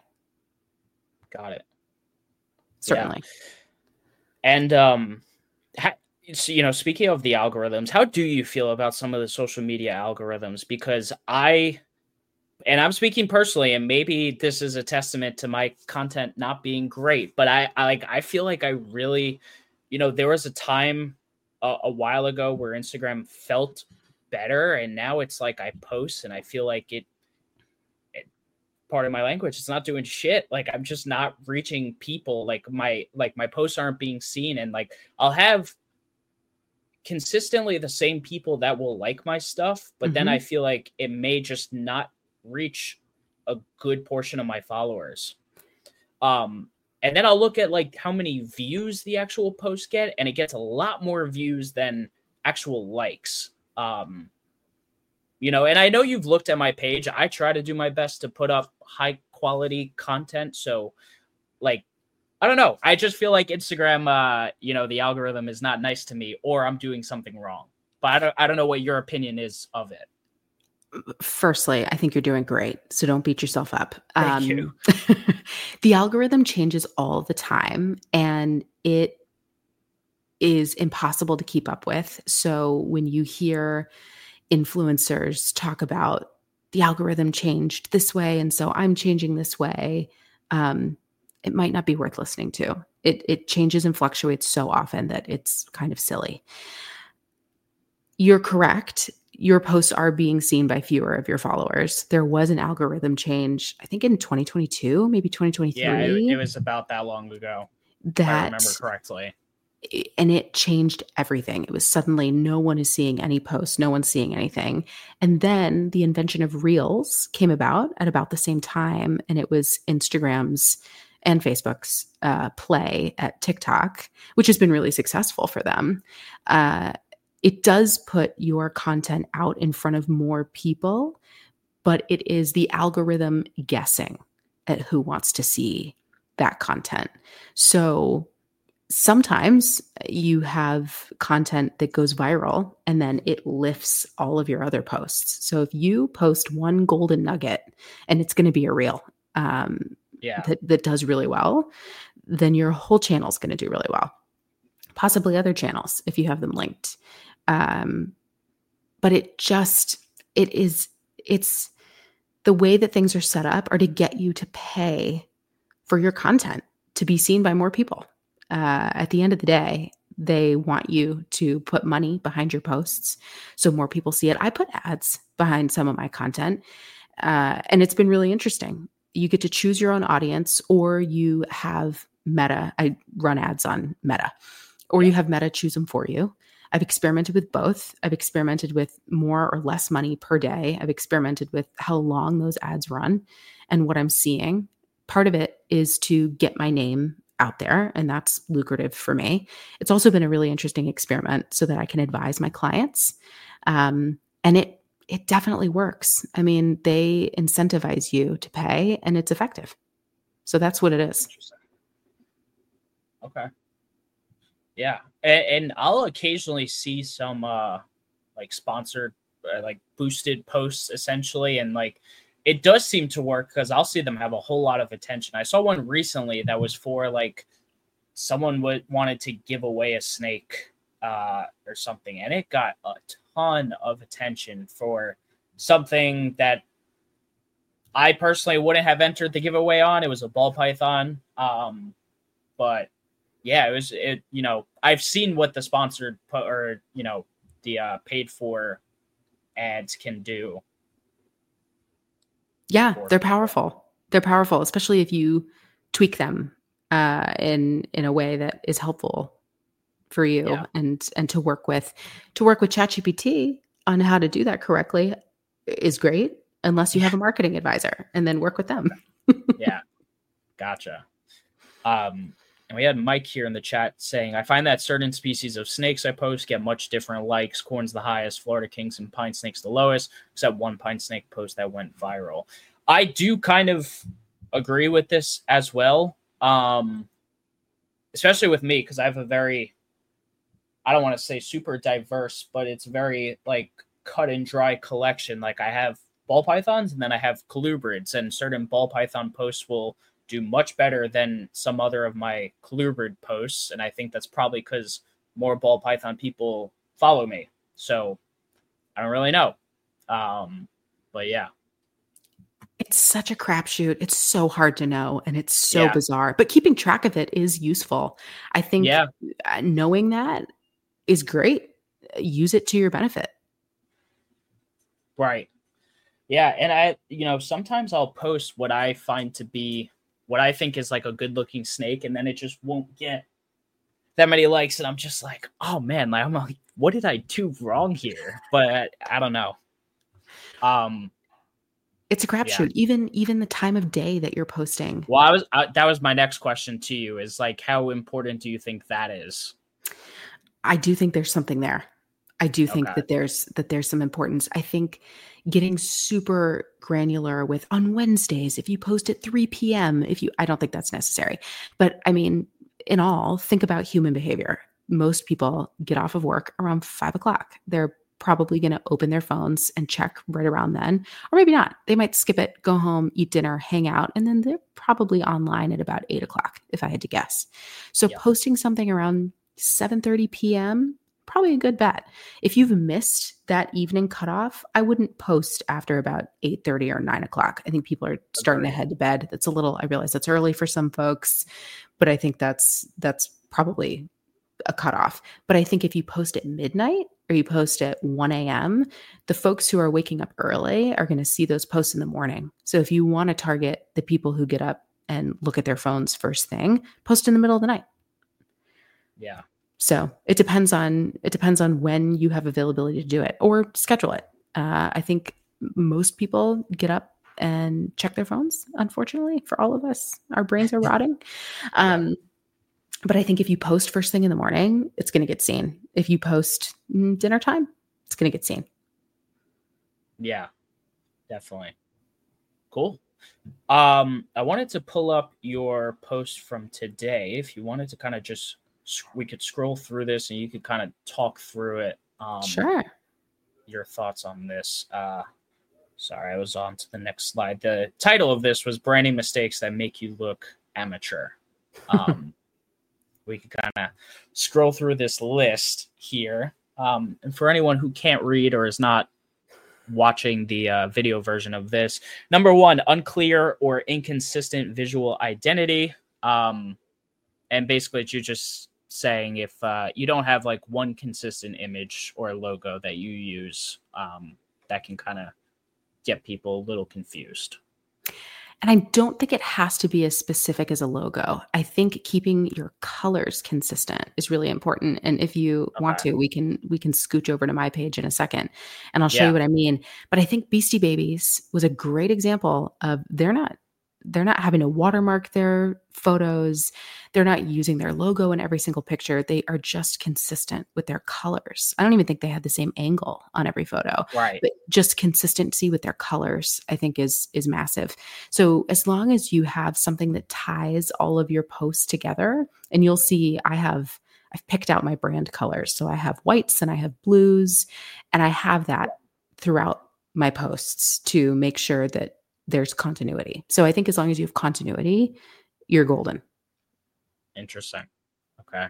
Got it. Certainly. Yeah. And, um, ha- so, you know, speaking of the algorithms, how do you feel about some of the social media algorithms? Because I, and I'm speaking personally, and maybe this is a testament to my content not being great, but I, I like, I feel like I really, you know, there was a time uh, a while ago where Instagram felt better, and now it's like I post and I feel like it, it part of my language, it's not doing shit. Like I'm just not reaching people. Like my, like my posts aren't being seen, and like I'll have consistently the same people that will like my stuff, but mm-hmm. then I feel like it may just not reach a good portion of my followers. Um, and then I'll look at like how many views the actual post get, and it gets a lot more views than actual likes. Um, you know, and I know you've looked at my page. I try to do my best to put up high quality content. So like, I don't know. I just feel like Instagram, uh, you know, the algorithm is not nice to me, or I'm doing something wrong. But I don't, I don't know what your opinion is of it. Firstly, I think you're doing great, so don't beat yourself up. Thank um, you. The algorithm changes all the time, and it is impossible to keep up with. So when you hear influencers talk about the algorithm changed this way, and so I'm changing this way, um, it might not be worth listening to. It it changes and fluctuates so often that it's kind of silly. You're correct. Your posts are being seen by fewer of your followers. There was an algorithm change, I think in twenty twenty-two, maybe twenty twenty-three. Yeah, it, it was about that long ago, that, if I remember correctly. And it changed everything. It was suddenly no one is seeing any posts, no one's seeing anything. And then the invention of Reels came about at about the same time, and it was Instagram's and Facebook's uh, play at TikTok, which has been really successful for them. Uh, It does put your content out in front of more people, but it is the algorithm guessing at who wants to see that content. So sometimes you have content that goes viral and then it lifts all of your other posts. So if you post one golden nugget and it's going to be a reel um, yeah. that, that does really well, then your whole channel is going to do really well. Possibly other channels if you have them linked. Um, but it just, it is, it's the way that things are set up are to get you to pay for your content to be seen by more people. Uh, at the end of the day, They want you to put money behind your posts so more people see it. I put ads behind some of my content, uh, and it's been really interesting. You get to choose your own audience, or you have Meta. I run ads on Meta, or you have Meta choose them for you. I've experimented with both. I've experimented with more or less money per day. I've experimented with how long those ads run. And what I'm seeing, part of it is to get my name out there, and that's lucrative for me. It's also been a really interesting experiment so that I can advise my clients. Um, and it it definitely works. I mean, they incentivize you to pay, and it's effective. So that's what it is. Okay. Yeah. And, and I'll occasionally see some uh, like sponsored, uh, like boosted posts essentially. And like, it does seem to work because I'll see them have a whole lot of attention. I saw one recently that was for like someone would wanted to give away a snake uh, or something, and it got a ton of attention for something that I personally wouldn't have entered the giveaway on. It was a ball python, um, but yeah, it was it. You know, I've seen what the sponsored po- or you know the uh, paid for ads can do. Yeah, they're powerful. They're powerful, especially if you tweak them uh, in in a way that is helpful for you, yeah. and and to work with to work with ChatGPT on how to do that correctly is great, unless you have a marketing advisor, and then work with them. Yeah, gotcha. Um, and we had Mike here in the chat saying, "I find that certain species of snakes I post get much different likes. Corn's the highest, Florida kings and pine snakes the lowest, except one pine snake post that went viral." I do kind of agree with this as well, um, especially with me, because I have a very, I don't want to say super diverse, but it's very like cut and dry collection. Like I have ball pythons, and then I have colubrids, and certain ball python posts will do much better than some other of my colubrid posts. And I think that's probably because more ball python people follow me. So I don't really know. Um, but yeah. It's such a crapshoot. It's so hard to know, and it's so yeah. bizarre. But keeping track of it is useful. I think yeah. knowing that is great. Use it to your benefit. Right. Yeah. And I, you know, sometimes I'll post what I find to be what I think is like a good looking snake, and then it just won't get that many likes. And I'm just like, oh man, like I'm like, what did I do wrong here? But I don't know. Um, It's a crapshoot. Yeah. Even even the time of day that you're posting. Well, I was uh, that was my next question to you. Is like, how important do you think that is? I do think there's something there. I do think okay. that there's that there's some importance. I think getting super granular with on Wednesdays, if you post at three p.m., if you I don't think that's necessary. But I mean, in all, think about human behavior. Most people get off of work around five o'clock. They're probably going to open their phones and check right around then, or maybe not. They might skip it, go home, eat dinner, hang out, and then they're probably online at about eight o'clock, if I had to guess. So yep. posting something around seven thirty p.m., probably a good bet. If you've missed that evening cutoff, I wouldn't post after about eight thirty or nine o'clock. I think people are starting okay. to head to bed. That's a little, I realize that's early for some folks, but I think that's that's probably a cutoff. But I think if you post at midnight or you post at one a.m., the folks who are waking up early are going to see those posts in the morning. So if you want to target the people who get up and look at their phones first thing, post in the middle of the night. Yeah. So it depends on it depends on when you have availability to do it, or schedule it. Uh, I think most people get up and check their phones. Unfortunately, for all of us, our brains are rotting. Um, yeah. But I think if you post first thing in the morning, it's going to get seen. If you post dinner time, it's going to get seen. Yeah, definitely. Cool. Um, I wanted to pull up your post from today. If you wanted to kind of just, we could scroll through this and you could kind of talk through it. Um, sure. Your thoughts on this. Uh, sorry, I was on to the next slide. The title of this was Branding Mistakes That Make You Look Amateur. Um, we could kind of scroll through this list here. Um, and for anyone who can't read or is not watching the uh, video version of this, number one, unclear or inconsistent visual identity. Um, and basically you're just saying if uh, you don't have like one consistent image or logo that you use, um, that can kind of get people a little confused. And I don't think it has to be as specific as a logo. I think keeping your colors consistent is really important. And if you Okay. want to, we can we can scooch over to my page in a second and I'll show Yeah. you what I mean. But I think Beastie Babies was a great example of they're not they're not having to watermark their photos. They're not using their logo in every single picture. They are just consistent with their colors. I don't even think they had the same angle on every photo. Right. But just consistency with their colors, I think is is massive. So as long as you have something that ties all of your posts together, and you'll see I have I've picked out my brand colors. So I have whites and I have blues, and I have that throughout my posts to make sure that there's continuity. So I think as long as you have continuity, you're golden. Interesting. Okay.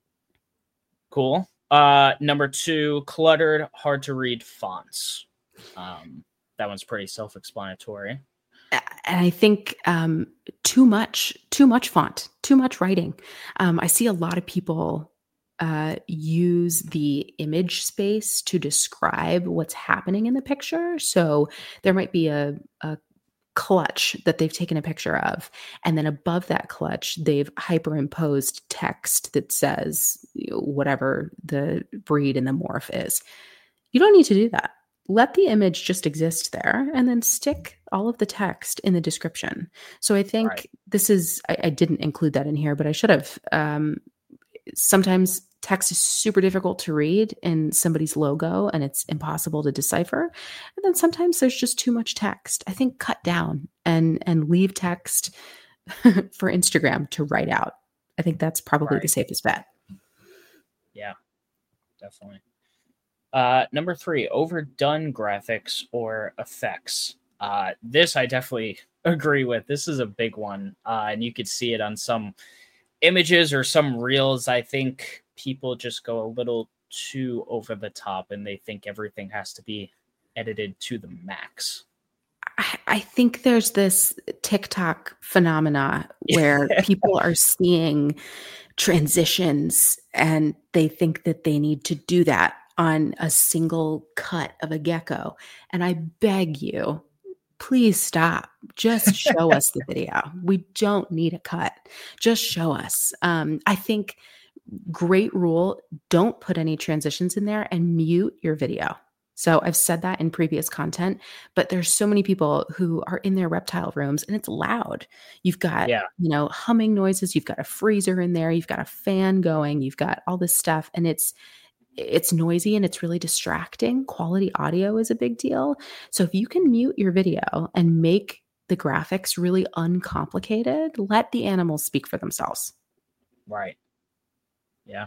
Cool. Uh, number two, cluttered, hard to read fonts. Um, that one's pretty self-explanatory. And I think um, too much, too much font, too much writing. Um, I see a lot of people uh, use the image space to describe what's happening in the picture. So there might be a, a clutch that they've taken a picture of, and then above that clutch they've hyperimposed text that says, you know, whatever the breed and the morph is. You don't need to do that. Let the image just exist there and then stick all of the text in the description. So I think Right. this is, I, I didn't include that in here, but I should have. Um, sometimes text is super difficult to read in somebody's logo and it's impossible to decipher. And then sometimes there's just too much text. I think cut down and, and leave text for Instagram to write out. I think that's probably Right. the safest bet. Yeah, definitely. Uh, number three, overdone graphics or effects. Uh, this I definitely agree with. This is a big one. Uh, and you could see it on some images or some reels. I think people just go a little too over the top and they think everything has to be edited to the max. I, I think there's this TikTok phenomena where people are seeing transitions and they think that they need to do that on a single cut of a gecko. And I beg you, please stop. Just show us the video. We don't need a cut. Just show us. Um, I think great rule, don't put any transitions in there and mute your video. So I've said that in previous content, but there's so many people who are in their reptile rooms and it's loud. You've got, Yeah. you know, humming noises. You've got a freezer in there. You've got a fan going. You've got all this stuff and it's, it's noisy and it's really distracting. Quality audio is a big deal. So if you can mute your video and make the graphics really uncomplicated, let the animals speak for themselves. Right. Yeah.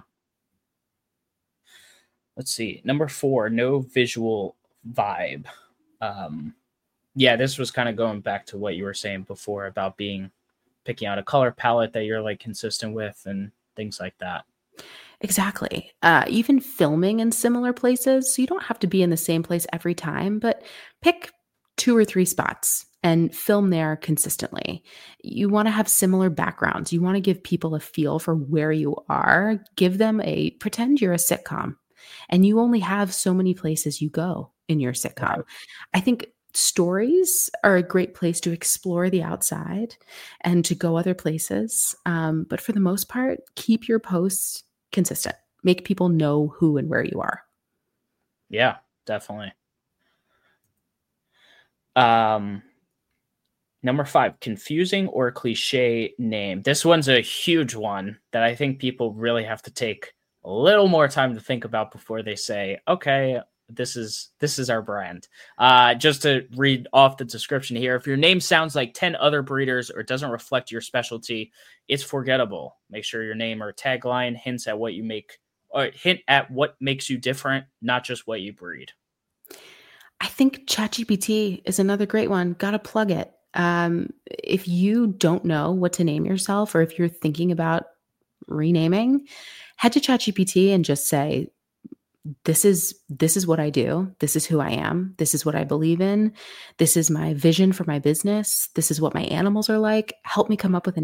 Let's see. Number four, no visual vibe. Um, yeah, this was kind of going back to what you were saying before about being picking out a color palette that you're like consistent with and things like that. Exactly. Uh, even filming in similar places. So you don't have to be in the same place every time, but pick two or three spots and film there consistently. You want to have similar backgrounds. You want to give people a feel for where you are. Give them a, pretend you're a sitcom and you only have so many places you go in your sitcom. Right. I think stories are a great place to explore the outside and to go other places. Um, but for the most part, keep your posts consistent. Make people know who and where you are. Yeah, definitely. Um, number five, confusing or cliche name. This one's a huge one that I think people really have to take a little more time to think about before they say, okay, this is this is our brand. Uh, just to read off the description here, if your name sounds like ten other breeders or doesn't reflect your specialty, it's forgettable. Make sure your name or tagline hints at what you make, or hint at what makes you different, not just what you breed. I think ChatGPT is another great one. Got to plug it. Um, if you don't know what to name yourself, or if you're thinking about renaming, head to ChatGPT and just say, this is this is what I do. This is who I am. This is what I believe in. This is my vision for my business. This is what my animals are like. Help me come up with a name.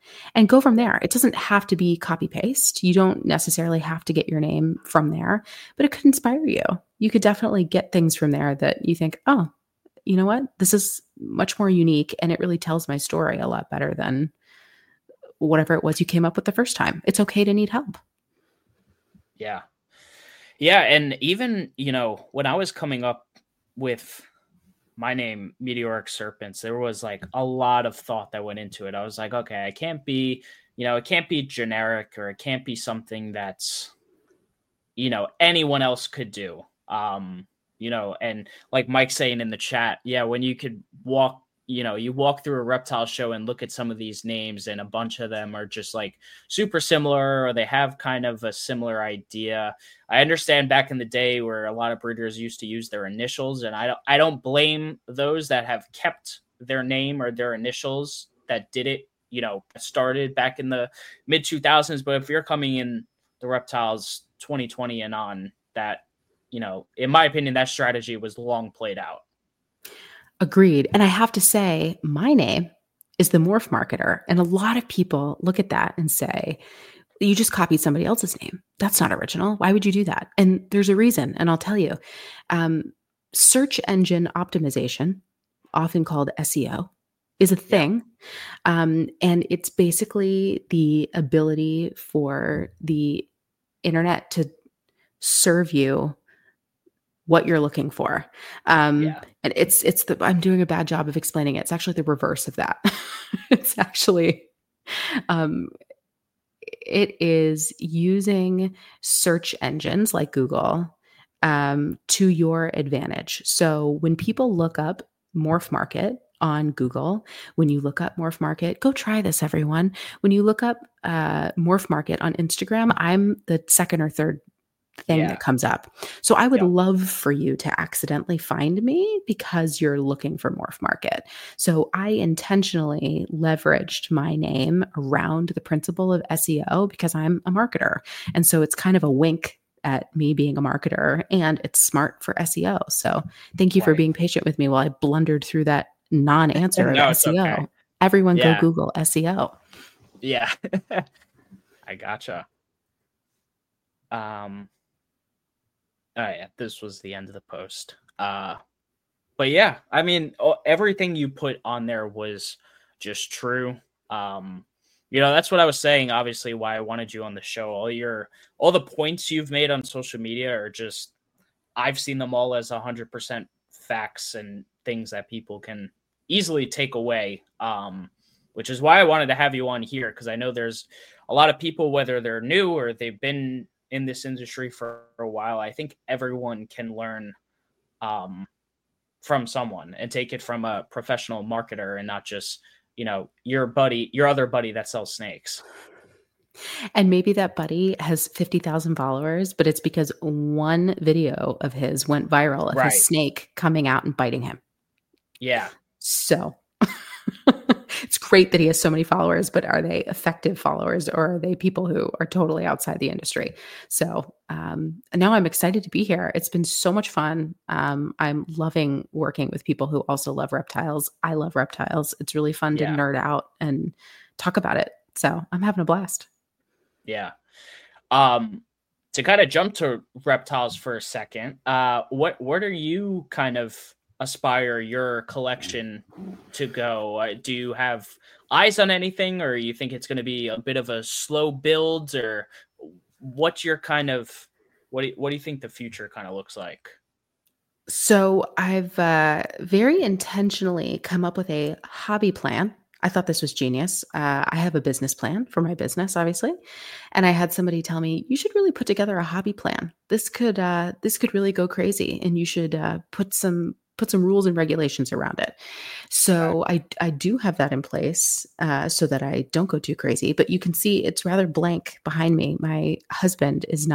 and go from there. It doesn't have to be copy paste. You don't necessarily have to get your name from there, but it could inspire you. You could definitely get things from there that you think, oh, you know what? This is much more unique and it really tells my story a lot better than whatever it was you came up with the first time. It's okay to need help. Yeah. Yeah. And even, you know, when I was coming up with my name, Meteoric Serpents, there was like a lot of thought that went into it. I was like, okay, I can't be, you know, it can't be generic, or it can't be something that's, you know, anyone else could do. Um, you know, and like Mike saying in the chat, yeah, when you could walk, you know, you walk through a reptile show and look at some of these names, and a bunch of them are just like super similar, or they have kind of a similar idea. I understand back in the day where a lot of breeders used to use their initials, and I don't, I don't blame those that have kept their name or their initials that did it, you know, started back in the mid two thousands. But if you're coming in the reptiles twenty twenty and on, that, you know, in my opinion, that strategy was long played out. Agreed. And I have to say, my name is the Morph Marketer. And a lot of people look at that and say, you just copied somebody else's name. That's not original. Why would you do that? And there's a reason. And I'll tell you, um, search engine optimization, often called S E O, is a thing. Um, and it's basically the ability for the internet to serve you what you're looking for. Um, yeah. And it's, it's the, I'm doing a bad job of explaining it. It's actually the reverse of that. It's actually, um, it is using search engines like Google, um, to your advantage. So when people look up Morph Market on Google, when you look up Morph Market, go try this, everyone. When you look up, uh, Morph Market on Instagram, I'm the second or third thing yeah. that comes up. So I would yeah. love for you to accidentally find me because you're looking for Morph Market. So I intentionally leveraged my name around the principle of S E O because I'm a marketer. And so it's kind of a wink at me being a marketer, and it's smart for S E O. So thank you right. for being patient with me while I blundered through that non-answer no, of S E O. Okay. Everyone yeah. go Google S E O. Yeah. I gotcha. Um, Oh, yeah, this was the end of the post. Uh, but yeah, I mean, everything you put on there was just true. Um, you know, that's what I was saying, obviously, why I wanted you on the show. All your, all the points you've made on social media are just, I've seen them all as one hundred percent facts and things that people can easily take away, um, which is why I wanted to have you on here, because I know there's a lot of people, whether they're new or they've been in this industry for a while. I think everyone can learn um, from someone and take it from a professional marketer, and not just, you know, your buddy, your other buddy that sells snakes. And maybe that buddy has fifty thousand followers, but it's because one video of his went viral of right. his snake coming out and biting him. Yeah. So it's great that he has so many followers, but are they effective followers, or are they people who are totally outside the industry? So um, now I'm excited to be here. It's been so much fun. Um, I'm loving working with people who also love reptiles. I love reptiles. It's really fun yeah. to nerd out and talk about it. So I'm having a blast. Yeah. Um, to kind of jump to reptiles for a second, uh, what, what are you kind of aspire your collection to go? Uh, do you have eyes on anything, or you think it's going to be a bit of a slow build, or what's your kind of, what do you, what do you think the future kind of looks like? So I've uh, very intentionally come up with a hobby plan. I thought this was genius. Uh, I have a business plan for my business, obviously. And I had somebody tell me, you should really put together a hobby plan. This could, uh, this could really go crazy, and you should uh, put some put some rules and regulations around it. So I, I do have that in place uh, so that I don't go too crazy, but you can see it's rather blank behind me. My husband is not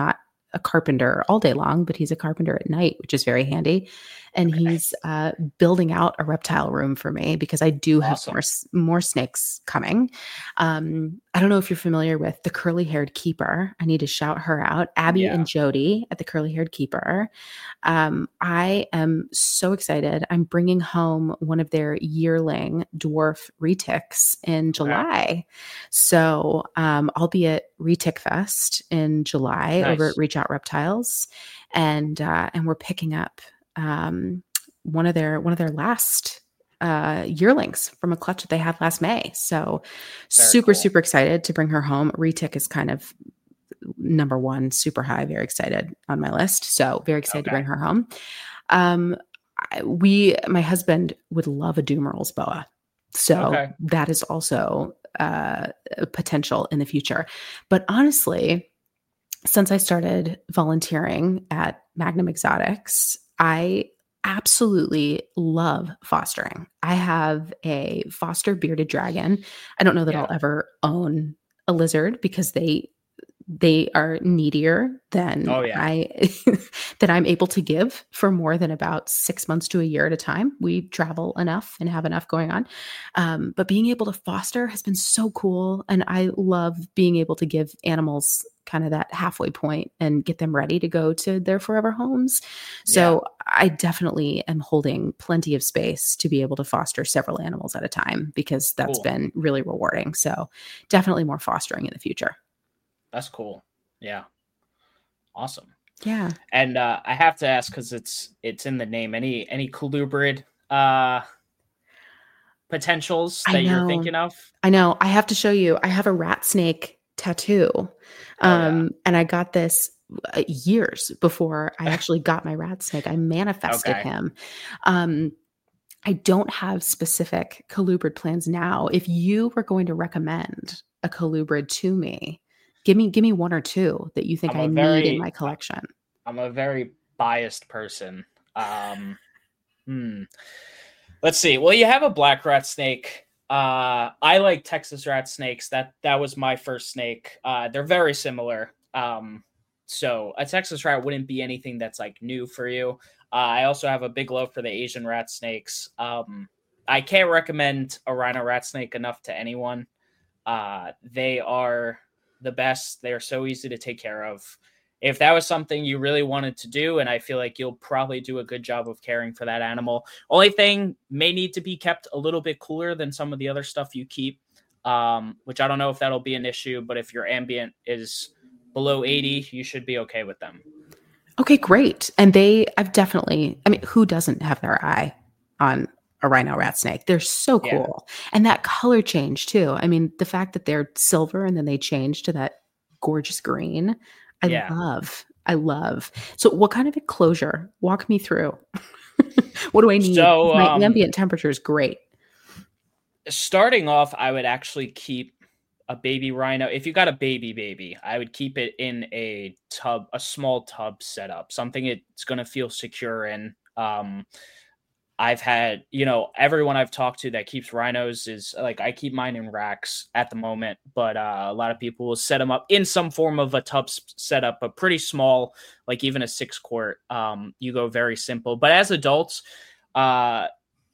a carpenter all day long, but he's a carpenter at night, which is very handy. And Okay. he's uh, building out a reptile room for me because I do have Awesome. more, s- more snakes coming. Um, I don't know if you're familiar with the curly haired keeper. I need to shout her out, Abby Yeah. and Jody at the curly haired keeper. Um, I am so excited. I'm bringing home one of their yearling dwarf retics in Okay. July. So um, I'll be at Retic Fest in July over Nice. at Reach Out Reptiles, and uh, and we're picking up um, one of their one of their last uh, yearlings from a clutch that they had last May. So Very super cool. super excited to bring her home. Retic is kind of number one, super high, very excited on my list. So very excited to Okay. bring her home. Um, I- we, my husband would love a Dumerals boa. So Okay. that is also uh, a potential in the future. But honestly, since I started volunteering at Magnum Exotics, I absolutely love fostering. I have a foster bearded dragon. I don't know that Yeah. I'll ever own a lizard because they they are needier than Oh, yeah. I that I'm able to give for more than about six months to a year at a time. We travel enough and have enough going on. Um, but being able to foster has been so cool. And I love being able to give animals kind of that halfway point and get them ready to go to their forever homes. So I definitely am holding plenty of space to be able to foster several animals at a time because that's Cool. been really rewarding. So definitely more fostering in the future. That's cool. Yeah. Awesome. Yeah. And uh, I have to ask because it's it's in the name. Any any colubrid uh, potentials I that you're know. thinking of? I know. I have to show you. I have a rat snake tattoo. Oh, yeah. Um, and I got this uh, years before I actually got my rat snake. I manifested Okay. him. Um, I don't have specific colubrid plans now. If you were going to recommend a colubrid to me, give me give me one or two that you think I'm I a need in very my collection. I'm a very biased person. Um, hmm. Let's see. Well, you have a black rat snake. Uh, I like Texas rat snakes. That that was my first snake. Uh, they're very similar. Um, so a Texas rat wouldn't be anything that's like new for you. Uh, I also have a big love for the Asian rat snakes. Um, I can't recommend a rhino rat snake enough to anyone. Uh, they are the best. They are so easy to take care of. If that was something you really wanted to do, and I feel like you'll probably do a good job of caring for that animal. Only thing may need to be kept a little bit cooler than some of the other stuff you keep, um, which I don't know if that'll be an issue, but if your ambient is below eighty, you should be okay with them. Okay, great. And they, I've definitely, I mean, who doesn't have their eye on a rhino rat snake? They're so Yeah. cool. And that color change too. I mean, the fact that they're silver and then they change to that gorgeous green, I Yeah. love. I love. So what kind of enclosure? Walk me through. What do I need? So, My um, ambient temperature is great. starting off, I would actually keep a baby rhino. If you got a baby baby, I would keep it in a tub, a small tub setup, something it's going to feel secure in. Um, I've had, you know, everyone I've talked to that keeps rhinos is like, I keep mine in racks at the moment, but uh, a lot of people will set them up in some form of a tub s- setup, but pretty small, like even a six quart. Um, you go very simple, but as adults, uh,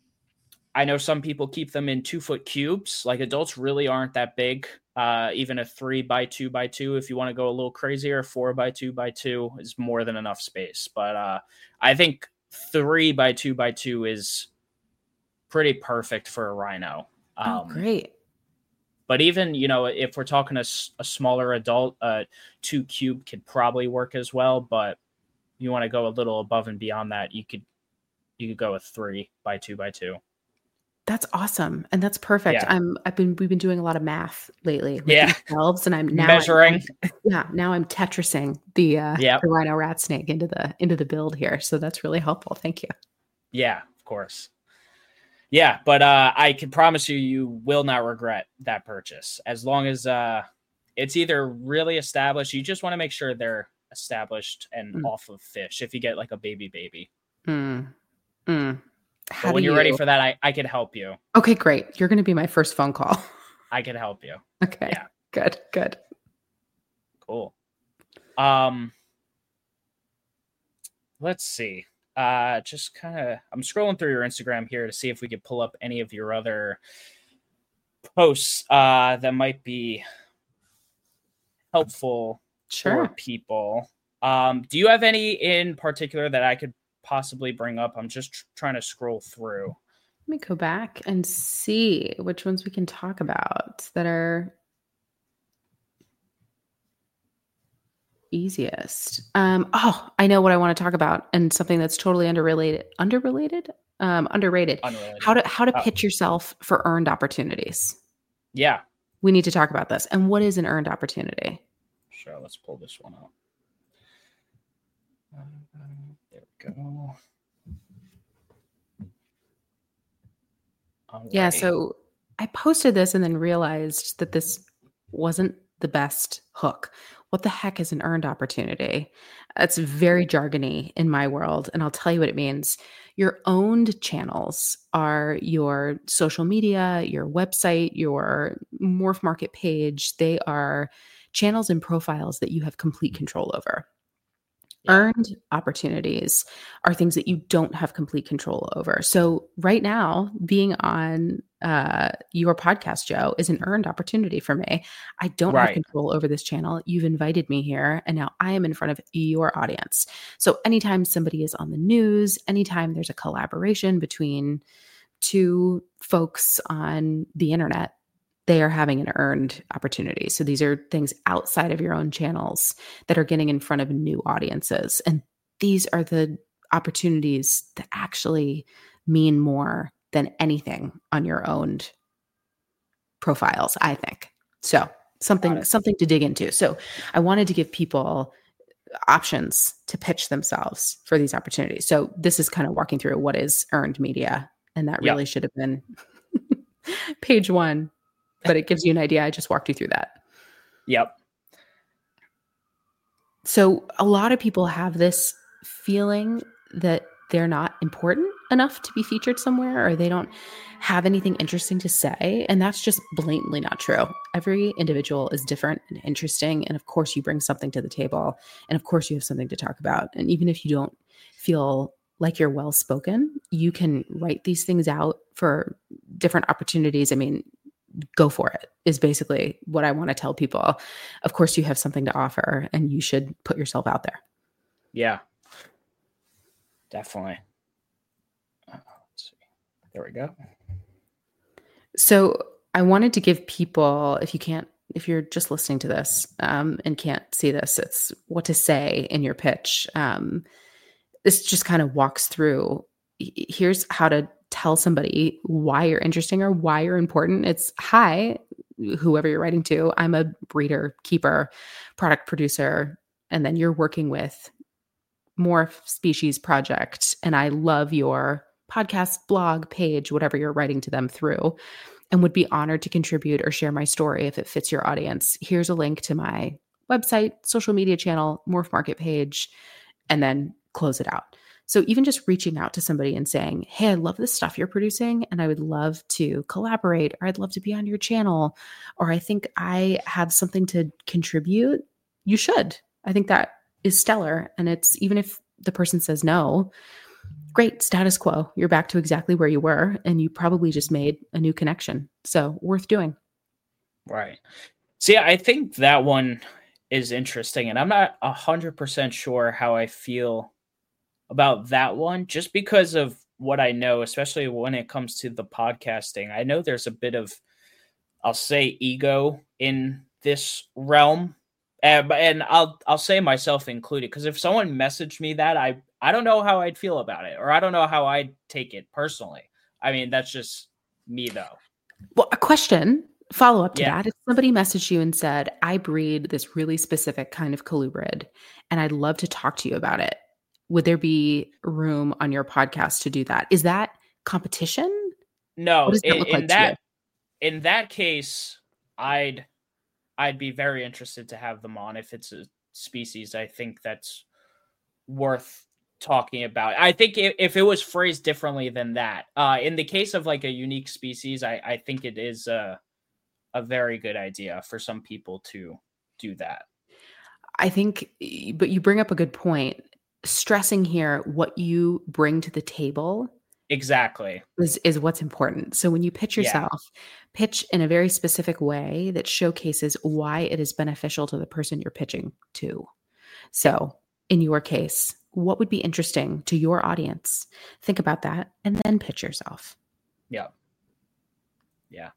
I know some people keep them in two foot cubes. Like adults really aren't that big. Uh, even a three by two by two, if you want to go a little crazier, four by two by two is more than enough space. But uh, I think three by two by two is pretty perfect for a rhino. Oh, Um, great. but even, you know, if we're talking a, s- a smaller adult, uh, two cube could probably work as well. But you want to go a little above and beyond that, you could you could go with three by two by two. That's awesome. And that's perfect. Yeah. I'm I've been we've been doing a lot of math lately with Yeah. these shelves, and I'm now Measuring. I'm, yeah, now I'm tetrising the uh Yep. the rhino rat snake into the into the build here. So that's really helpful. Thank you. Yeah, of course. Yeah, but uh, I can promise you, you will not regret that purchase. As long as uh, it's either really established, you just want to make sure they're established and Mm, off of fish. If you get like a baby baby, mm, mm. How but do when you're ready you for that, I I can help you. Okay, great. You're gonna be my first phone call. I can help you. Okay. Yeah. Good, good. Cool. Um, let's see. Uh, just kind of, I'm scrolling through your Instagram here to see if we could pull up any of your other posts uh, that might be helpful Sure. for people. Um, do you have any in particular that I could possibly bring up? I'm just tr- trying to scroll through. Let me go back and see which ones we can talk about that are easiest. Um, oh, I know what I want to talk about, and something that's totally underrelated. Underrelated? Um, underrated. Unrelated. How to how to Oh. pitch yourself for earned opportunities. Yeah. We need to talk about this. And what is an earned opportunity? Sure. Let's pull this one up. Uh, there we go. Alrighty. Yeah, so I posted this and then realized that this wasn't the best hook. What the heck is an earned opportunity? It's very jargony in my world, and I'll tell you what it means. Your owned channels are your social media, your website, your Morph Market page. They are channels and profiles that you have complete control over. Yeah. Earned opportunities are things that you don't have complete control over. So right now, being on uh, your podcast, Joe, is an earned opportunity for me. I don't have Right. control over this channel. You've invited me here, and now I am in front of your audience. So anytime somebody is on the news, anytime there's a collaboration between two folks on the internet, they are having an earned opportunity. So these are things outside of your own channels that are getting in front of new audiences. And these are the opportunities that actually mean more than anything on your owned profiles, I think. So something, something to dig into. So I wanted to give people options to pitch themselves for these opportunities. So this is kind of walking through what is earned media. And that really Yep. should have been page one. But it gives you an idea. I just walked you through that. Yep. So a lot of people have this feeling that they're not important enough to be featured somewhere, or they don't have anything interesting to say. And that's just blatantly not true. Every individual is different and interesting. And of course, you bring something to the table. And of course, you have something to talk about. And even if you don't feel like you're well spoken, you can write these things out for different opportunities. I mean, go for it is basically what I want to tell people. Of course, you have something to offer and you should put yourself out there. Yeah, definitely. Uh, let's see. There we go. So I wanted to give people, if you can't, if you're just listening to this um, and can't see this, it's what to say in your pitch. Um, this just kind of walks through, here's how to tell somebody why you're interesting or why you're important. It's, hi, whoever you're writing to, I'm a breeder, keeper, product producer, and then you're working with Morph Species Project, and I love your podcast, blog, page, whatever you're writing to them through, and would be honored to contribute or share my story if it fits your audience. Here's a link to my website, social media channel, Morph Market page, and then close it out. So even just reaching out to somebody and saying, hey, I love this stuff you're producing and I would love to collaborate, or I'd love to be on your channel, or I think I have something to contribute, you should. I think that is stellar. And it's, even if the person says no, great, status quo. You're back to exactly where you were, and you probably just made a new connection. So worth doing. Right. See, I think that one is interesting, and I'm not a hundred percent sure how I feel about that one, just because of what I know, especially when it comes to the podcasting. I know there's a bit of, I'll say, ego in this realm, and, and I'll I'll say myself included, because if someone messaged me that, I I don't know how I'd feel about it, or I don't know how I'd take it personally. I mean, that's just me, though. Well, a question, follow up to Yeah. that. If somebody messaged you and said, I breed this really specific kind of colubrid, and I'd love to talk to you about it, would there be room on your podcast to do that? Is that competition? No, What does that in, look in like to that you? in that case, I'd I'd be very interested to have them on if it's a species I think that's worth talking about. I think if, if it was phrased differently than that, uh, in the case of like a unique species, I, I think it is a, a very good idea for some people to do that. I think, but you bring up a good point. stressing here what you bring to the table Exactly. is, is what's important. So when you pitch Yeah. yourself, pitch in a very specific way that showcases why it is beneficial to the person you're pitching to. So in your case, what would be interesting to your audience? Think about that and then pitch yourself. Yeah. Yeah.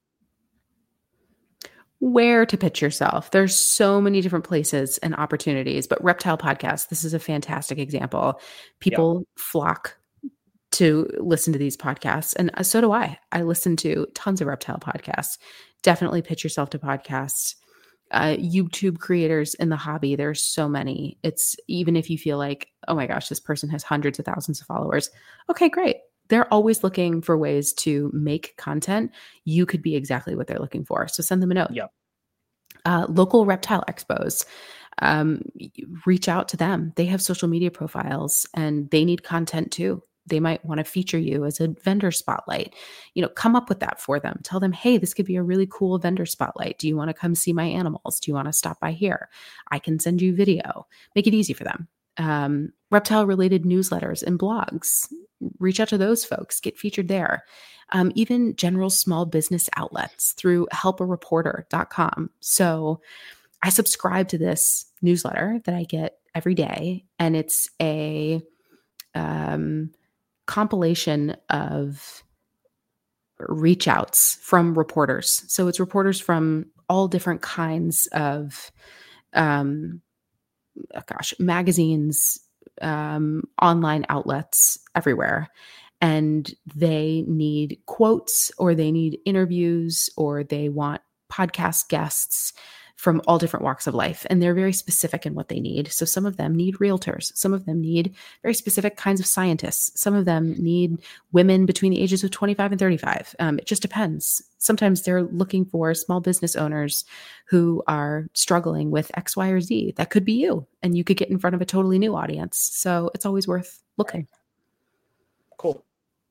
Where to pitch yourself. There's so many different places and opportunities, but Reptile Podcast, this is a fantastic example. People yep. flock to listen to these podcasts, and so do I. I listen to tons of Reptile podcasts. Definitely pitch yourself to podcasts. Uh, YouTube creators in the hobby, there's so many. It's even if you feel like, oh my gosh, this person has hundreds of thousands of followers. Okay, great. They're always looking for ways to make content. You could be exactly what they're looking for. So send them a note. Yep. Uh, local reptile expos, um, reach out to them. They have social media profiles and they need content too. They might want to feature you as a vendor spotlight. You know, come up with that for them. Tell them, hey, this could be a really cool vendor spotlight. Do you want to come see my animals? Do you want to stop by here? I can send you video. Make it easy for them. Um, reptile related newsletters and blogs. Reach out to those folks, get featured there. Um, even general small business outlets through help a reporter dot com. So I subscribe to this newsletter that I get every day, and it's a um, compilation of reach outs from reporters. So it's reporters from all different kinds of, um, oh gosh, magazines, um, online outlets everywhere. And they need quotes, or they need interviews, or they want podcast guests from all different walks of life. And they're very specific in what they need. So some of them need realtors. Some of them need very specific kinds of scientists. Some of them need women between the ages of twenty-five and thirty-five. Um, it just depends. Sometimes they're looking for small business owners who are struggling with X, Y, or Z. That could be you, and you could get in front of a totally new audience. So it's always worth looking. Cool.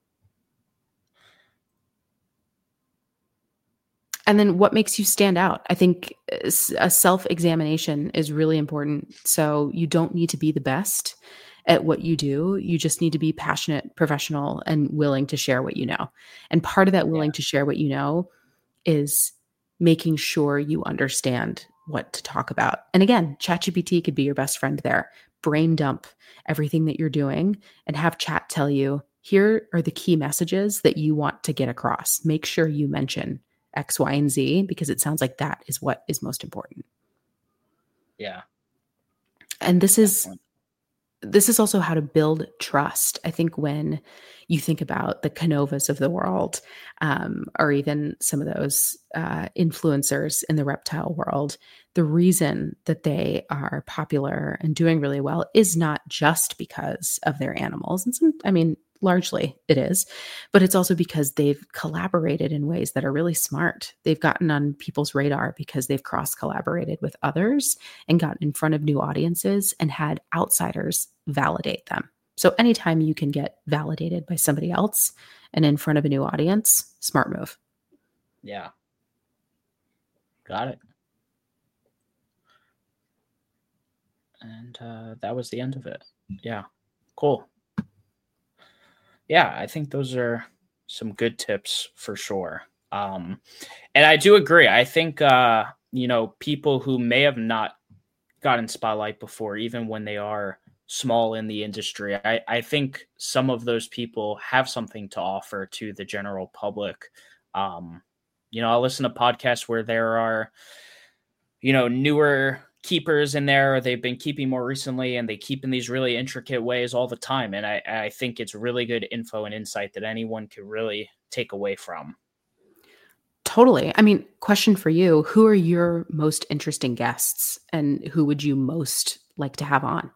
And then what makes you stand out? I think a self-examination is really important. So you don't need to be the best at what you do. You just need to be passionate, professional, and willing to share what you know. And part of that willing yeah. to share what you know is making sure you understand what to talk about. And again, ChatGPT could be your best friend there. Brain dump everything that you're doing and have chat tell you, here are the key messages that you want to get across. Make sure you mention X, Y, and Z, because it sounds like that is what is most important. Yeah. And this is, this is also how to build trust. I think when you think about the Canovas of the world, um, or even some of those uh, influencers in the reptile world, the reason that they are popular and doing really well is not just because of their animals. And some, I mean, largely it is, but it's also because they've collaborated in ways that are really smart. They've gotten on people's radar because they've cross collaborated with others and gotten in front of new audiences and had outsiders validate them. So anytime you can get validated by somebody else and in front of a new audience, smart move. Yeah. Got it. And uh, that was the end of it. Yeah. Cool. Yeah, I think those are some good tips for sure. Um, and I do agree. I think, uh, you know, people who may have not gotten spotlight before, even when they are small in the industry, I, I think some of those people have something to offer to the general public. Um, you know, I'll listen to podcasts where there are, you know, newer keepers in there, or they've been keeping more recently, and they keep in these really intricate ways all the time. And I, I think it's really good info and insight that anyone could really take away from. Totally. I mean, question for you, who are your most interesting guests, and who would you most like to have on?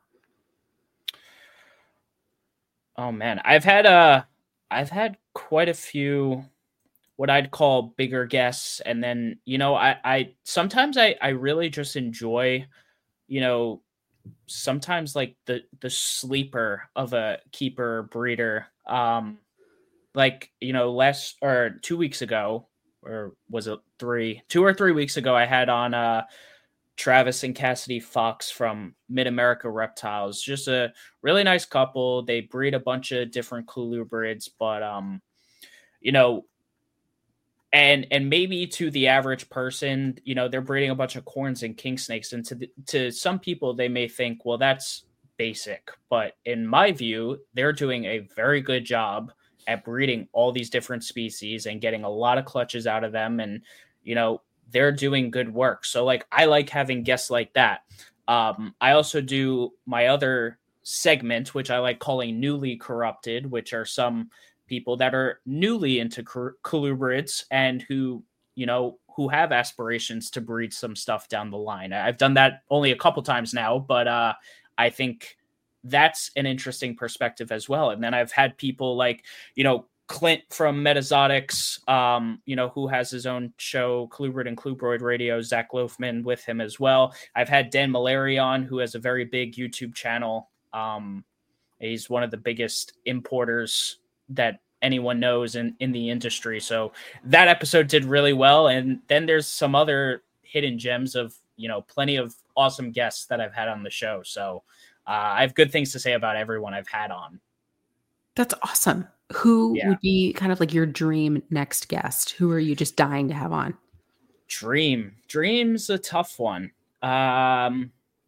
Oh man, I've had uh I've had quite a few what I'd call bigger guests. And then, you know, I, I sometimes I, I really just enjoy, you know, sometimes like the, the sleeper of a keeper breeder. Um, like, you know, less or two weeks ago, or was it three, two or three weeks ago, I had on uh, Travis and Cassidy Fox from Mid America Reptiles. Just a really nice couple. They breed a bunch of different colubrids, but um, you know, and and maybe to the average person, you know, they're breeding a bunch of corns and king snakes, and to the, to some people, they may think, well, that's basic. But in my view, they're doing a very good job at breeding all these different species and getting a lot of clutches out of them, and you know, they're doing good work. So like, I like having guests like that. Um, I also do my other segment, which I like calling Newly Corrupted, which are some people that are newly into colubrids and who, you know, who have aspirations to breed some stuff down the line. I've done that only a couple times now, but uh, I think that's an interesting perspective as well. And then I've had people like, you know, Clint from Metazotics, um, you know, who has his own show, Colubrid and Clubroid Radio, Zach Loafman with him as well. I've had Dan Malarion, who has a very big YouTube channel. Um, he's one of the biggest importers that anyone knows in, in the industry. So that episode did really well. And then there's some other hidden gems of, you know, plenty of awesome guests that I've had on the show. So uh, I have good things to say about everyone I've had on. That's awesome. Who Yeah. would be kind of like your dream next guest? Who are you just dying to have on? Dream. Dream's a tough one. Um,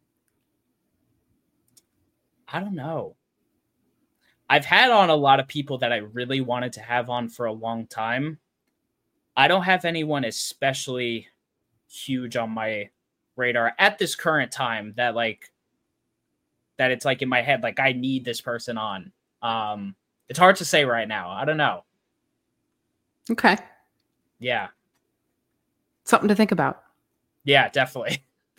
I don't know. I've had on a lot of people that I really wanted to have on for a long time. I don't have anyone especially huge on my radar at this current time that like, that it's like in my head, like I need this person on. Um, it's hard to say right now. I don't know. Okay. Yeah. Something to think about. Yeah, definitely.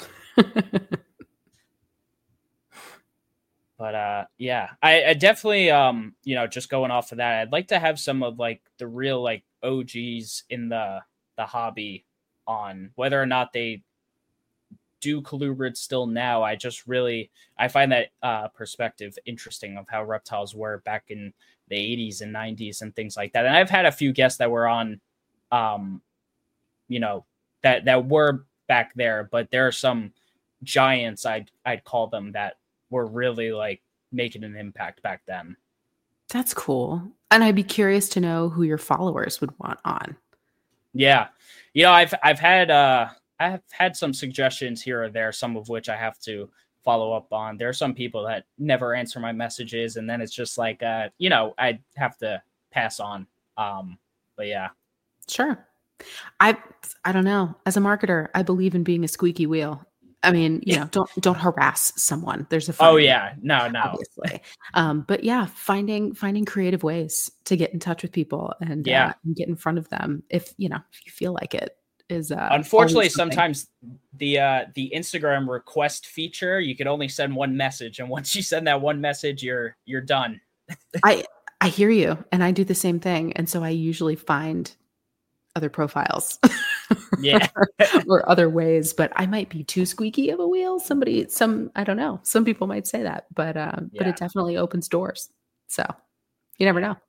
But uh, yeah, I, I definitely, um, you know, just going off of that, I'd like to have some of like the real like O Gs in the the hobby on, whether or not they do colubrids still now. I just really, I find that uh, perspective interesting of how reptiles were back in the eighties and nineties and things like that. And I've had a few guests that were on, um, you know, that that were back there, but there are some giants, I'd I'd call them, that were really like making an impact back then. That's cool. And I'd be curious to know who your followers would want on. Yeah. You know, I've, I've had, uh, I've had some suggestions here or there, some of which I have to follow up on. There are some people that never answer my messages, and then it's just like, uh, you know, I have to pass on. Um, but yeah. Sure. I, I don't know. As a marketer, I believe in being a squeaky wheel. I mean, you know, don't don't harass someone. There's a fine, oh yeah, no, no, obviously. Um, but yeah, finding finding creative ways to get in touch with people and yeah, uh, and get in front of them if you know if you feel like it is. Uh, Unfortunately, sometimes the uh, the Instagram request feature, you can only send one message, and once you send that one message, you're you're done. I I hear you, and I do the same thing, and so I usually find other profiles. Yeah. Or other ways, but I might be too squeaky of a wheel. Somebody, some, I don't know. Some people might say that, but, um, yeah. but it definitely opens doors. So you never know.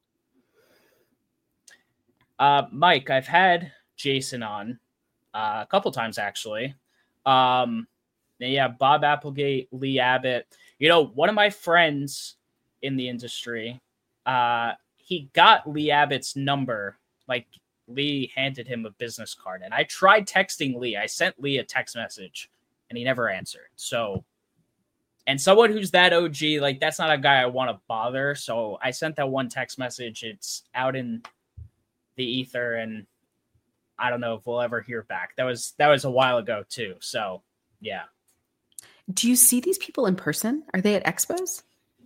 Uh, Mike, I've had Jason on uh, a couple times actually. Um, yeah. Bob Applegate, Lee Abbott, you know, one of my friends in the industry, uh, he got Lee Abbott's number, like, Lee handed him a business card, and I tried texting Lee. I sent Lee a text message and he never answered. So, and someone who's that O G, like, that's not a guy I want to bother. So I sent that one text message. It's out in the ether, and I don't know if we'll ever hear back. That was, that was a while ago too. So yeah. Do you see these people in person? Are they at expos?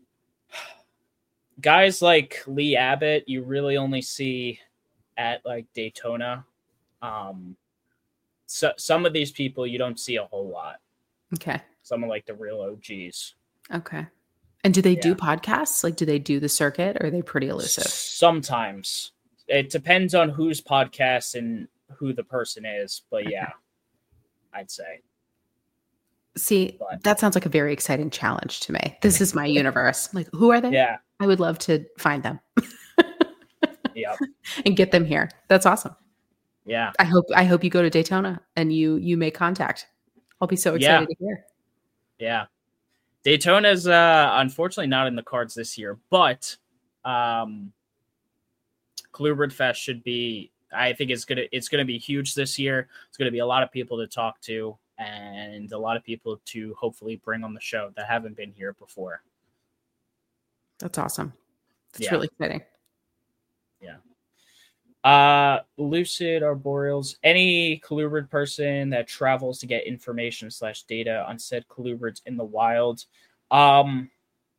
Guys like Lee Abbott, you really only see at like Daytona. Um, so some of these people you don't see a whole lot. Okay. Some of like the real O Gs. Okay. And do they Yeah. do podcasts? Like, do they do the circuit, or are they pretty elusive? Sometimes it depends on whose podcast and who the person is, but yeah, okay. I'd say. See, but that sounds like a very exciting challenge to me. This is my universe. Like, who are they? Yeah. I would love to find them. Yeah. And get them here. That's awesome. Yeah. I hope I hope you go to Daytona and you you make contact. I'll be so Yeah. excited to hear. Yeah. Daytona's uh, unfortunately not in the cards this year, but um, Colubrid Fest should be, I think it's gonna it's gonna be huge this year. It's gonna be a lot of people to talk to and a lot of people to hopefully bring on the show that haven't been here before. That's awesome. That's Yeah. really exciting. Yeah. Uh, Lucid Arboreals, any colubrid person that travels to get information slash data on said colubrids in the wild. Um,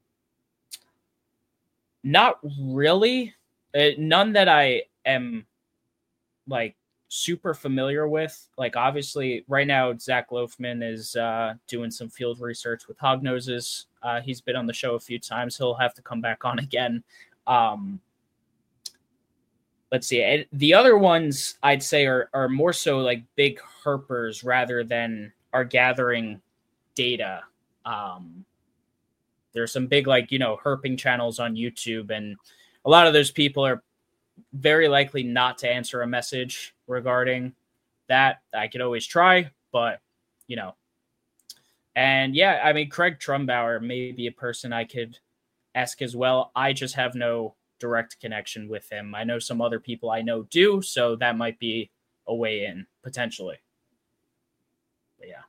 not really. Uh, none that I am like super familiar with. Like obviously right now, Zach Loafman is uh, doing some field research with hognoses. Uh, he's been on the show a few times. He'll have to come back on again. Um, Let's see. The other ones I'd say are, are more so like big herpers rather than are gathering data. Um, there's some big like, you know, herping channels on YouTube, and a lot of those people are very likely not to answer a message regarding that. I could always try, but you know. And yeah, I mean, Craig Trumbauer may be a person I could ask as well. I just have no direct connection with him. I know some other people I know do, so that might be a way in potentially. But yeah.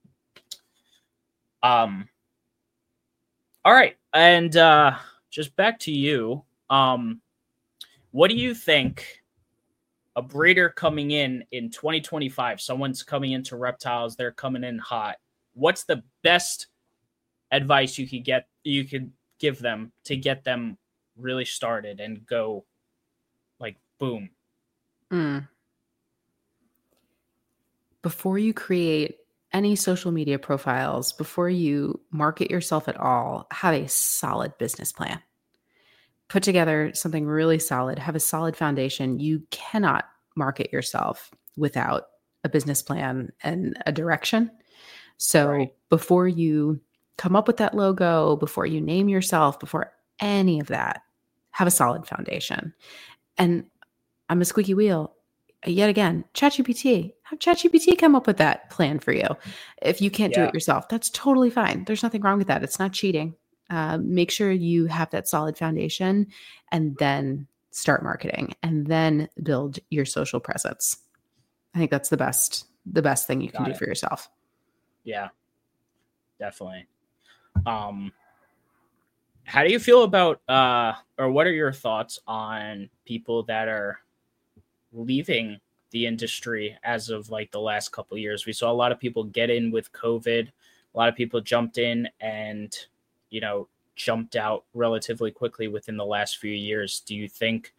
Um. All right, and uh, just back to you. Um, what do you think? A breeder coming in in twenty twenty-five, someone's coming into reptiles, they're coming in hot. What's the best advice you could get? You could give them to get them really started and go like boom. Mm. Before you create any social media profiles, before you market yourself at all, have a solid business plan. Put together something really solid, have a solid foundation. You cannot market yourself without a business plan and a direction. So right. Before you come up with that logo, before you name yourself, before any of that, have a solid foundation. And I'm a squeaky wheel. Yet again, ChatGPT, have ChatGPT come up with that plan for you. If you can't yeah. do it yourself, that's totally fine. There's nothing wrong with that. It's not cheating. Uh, make sure you have that solid foundation and then start marketing and then build your social presence. I think that's the best, the best thing you can Got do it. for yourself. Yeah, definitely. Um, how do you feel about, uh, or what are your thoughts on people that are leaving the industry as of like the last couple of years? We saw a lot of people get in with COVID. A lot of people jumped in and, you know, jumped out relatively quickly within the last few years. Do you think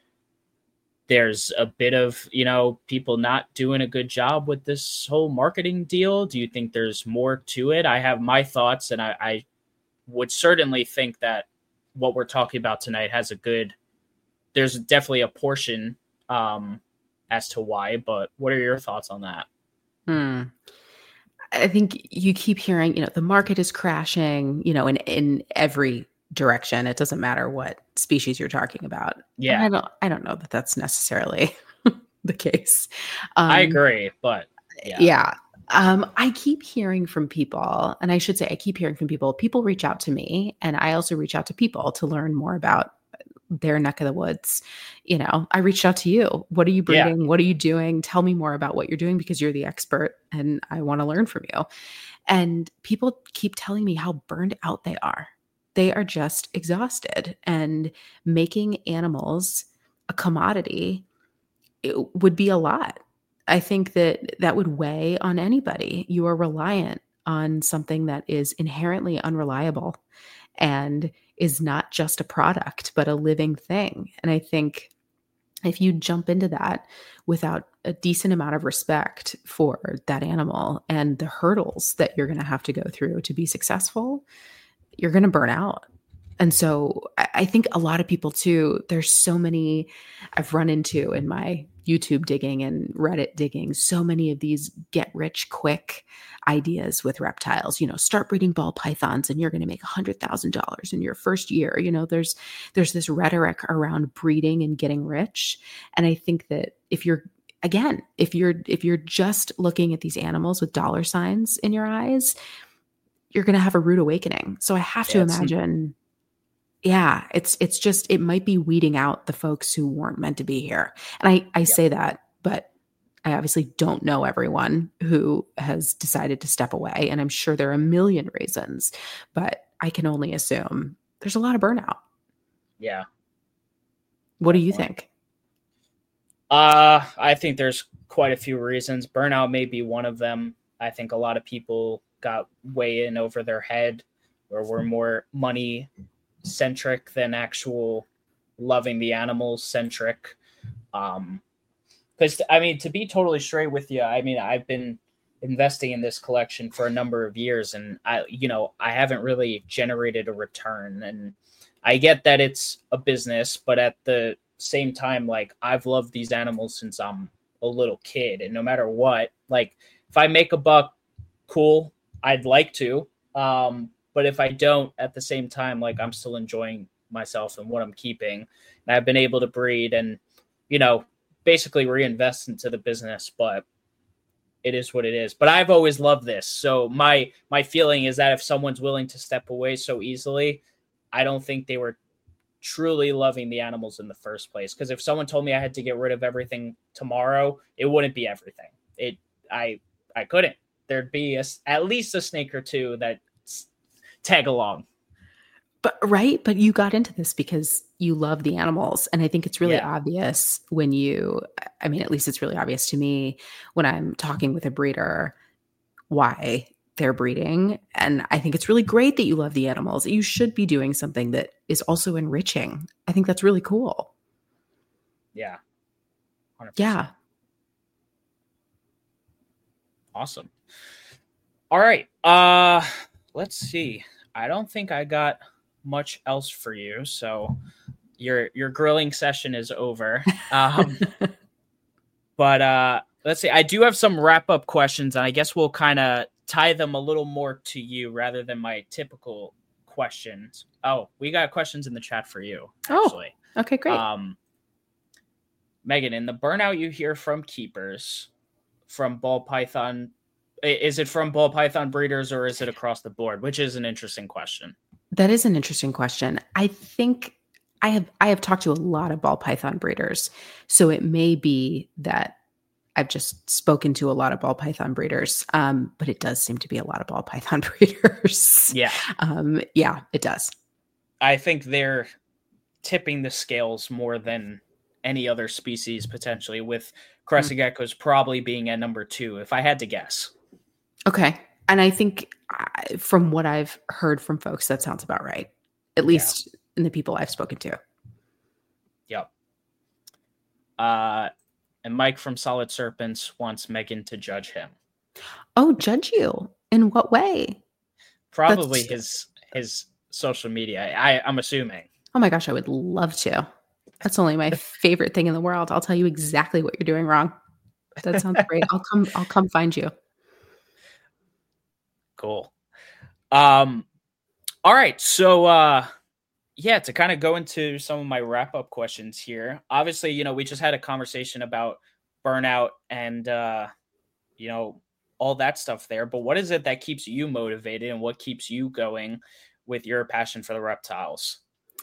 there's a bit of, you know, people not doing a good job with this whole marketing deal? Do you think there's more to it? I have my thoughts, and I, I would certainly think that what we're talking about tonight has a good, there's definitely a portion um, as to why, but what are your thoughts on that? Hmm. I think you keep hearing, you know, the market is crashing, you know, in, in every direction. It doesn't matter what species you're talking about. Yeah. And I don't, I don't know that that's necessarily the case. Um, I agree, but yeah. yeah. Um, I keep hearing from people, and I should say I keep hearing from people, people reach out to me, and I also reach out to people to learn more about their neck of the woods. You know, I reached out to you. What are you breeding? Yeah. What are you doing? Tell me more about what you're doing, because you're the expert and I want to learn from you. And people keep telling me how burned out they are. They are just exhausted, and making animals a commodity, it would be a lot. I think that that would weigh on anybody. You are reliant on something that is inherently unreliable and is not just a product, but a living thing. And I think if you jump into that without a decent amount of respect for that animal and the hurdles that you're going to have to go through to be successful, you're going to burn out. And so I think a lot of people too, there's so many I've run into in my YouTube digging and Reddit digging, so many of these get rich quick ideas with reptiles. You know, start breeding ball pythons and you're going to make one hundred thousand dollars in your first year. You know, there's there's this rhetoric around breeding and getting rich. And I think that if you're again, if you're if you're just looking at these animals with dollar signs in your eyes, you're going to have a rude awakening. So I have to Yeah, it's n- imagine, yeah, it's it's just it might be weeding out the folks who weren't meant to be here. And I I yeah, say that, but I obviously don't know everyone who has decided to step away, and I'm sure there are a million reasons, but I can only assume there's a lot of burnout. yeah, What do you definitely. think? Uh, I think there's quite a few reasons. Burnout may be one of them. I think a lot of people got way in over their head, or were more money centric than actual loving the animals centric. Um, because I mean, to be totally straight with you, I mean, I've been investing in this collection for a number of years, and I, you know, I haven't really generated a return. And I get that it's a business, but at the same time, like I've loved these animals since I'm a little kid, and no matter what, like if I make a buck, cool, I'd like to. Um, but if I don't, at the same time, like I'm still enjoying myself and what I'm keeping, and I've been able to breed and, you know, basically reinvest into the business. But it is what it is. But I've always loved this. So my my feeling is that if someone's willing to step away so easily, I don't think they were truly loving the animals in the first place. Because if someone told me I had to get rid of everything tomorrow, it wouldn't be everything. It I I couldn't. There'd be a, at least a snake or two that tag along. But right, but you got into this because you love the animals, and I think it's really Yeah. obvious when you I mean, at least it's really obvious to me when I'm talking with a breeder why they're breeding, and I think it's really great that you love the animals. You should be doing something that is also enriching. I think that's really cool. Yeah. one hundred percent. Yeah. Awesome. All right. Uh let's see. I don't think I got much else for you, so your your grilling session is over. Um but uh let's see. I do have some wrap-up questions, and I guess we'll kind of tie them a little more to you rather than my typical questions. Oh, we got questions in the chat for you, actually. Oh, okay, great. Um Megan, in the burnout you hear from keepers, from ball python, is it from ball python breeders or is it across the board? Which is an interesting question. That is an interesting question. I think I have I have talked to a lot of ball python breeders, so it may be that I've just spoken to a lot of ball python breeders, um, but it does seem to be a lot of ball python breeders. Yeah, um, yeah, it does. I think they're tipping the scales more than any other species potentially, with crested geckos probably being at number two, if I had to guess. Okay. And I think I, from what I've heard from folks, that sounds about right. At least yeah. in the people I've spoken to. Yep. Uh, and Mike from Solid Serpents wants Megan to judge him. Oh, judge you? In what way? Probably That's... his his social media. I, I'm assuming. Oh my gosh, I would love to. That's only my favorite thing in the world. I'll tell you exactly what you're doing wrong. That sounds great. I'll come. I'll come find you. Cool. Um. All right. So, uh, yeah, to kind of go into some of my wrap up questions here. Obviously, you know, we just had a conversation about burnout and, uh, you know, all that stuff there. But what is it that keeps you motivated and what keeps you going with your passion for the reptiles?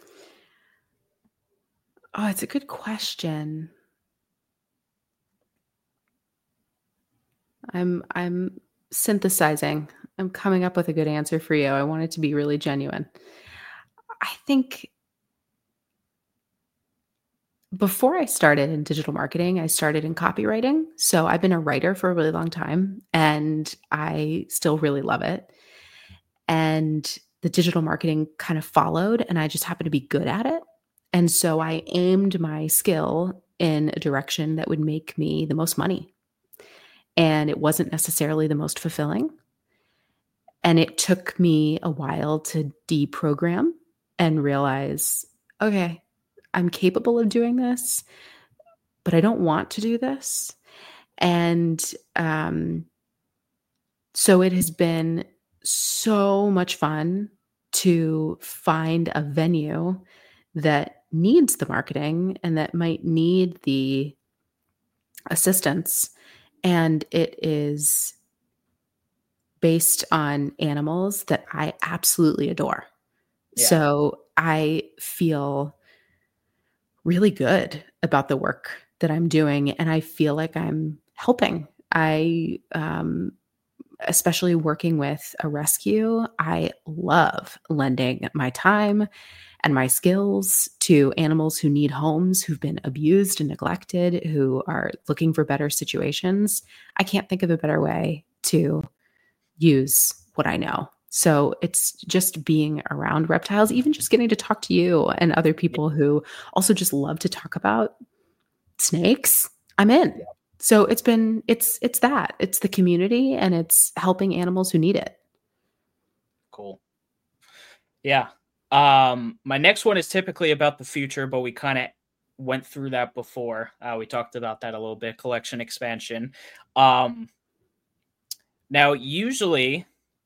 Oh, it's a good question. I'm I'm synthesizing. I'm coming up with a good answer for you. I want it to be really genuine. I think before I started in digital marketing, I started in copywriting. So I've been a writer for a really long time, and I still really love it. And the digital marketing kind of followed, and I just happened to be good at it. And so I aimed my skill in a direction that would make me the most money. And it wasn't necessarily the most fulfilling. And it took me a while to deprogram and realize, okay, I'm capable of doing this, but I don't want to do this. And um, so it has been so much fun to find a venue that needs the marketing and that might need the assistance, and it is based on animals that I absolutely adore. Yeah. So I feel really good about the work that I'm doing, and I feel like I'm helping. I, um, especially working with a rescue, I love lending my time and my skills to animals who need homes, who've been abused and neglected, who are looking for better situations. I can't think of a better way to use what I know. So it's just being around reptiles, even just getting to talk to you and other people who also just love to talk about snakes. I'm in. Yeah. So it's been, it's, it's that, it's the community, and it's helping animals who need it. Cool. Yeah. Um, my next one is typically about the future, but we kind of went through that before. Uh, we talked about that a little bit, collection expansion. Um, now, usually,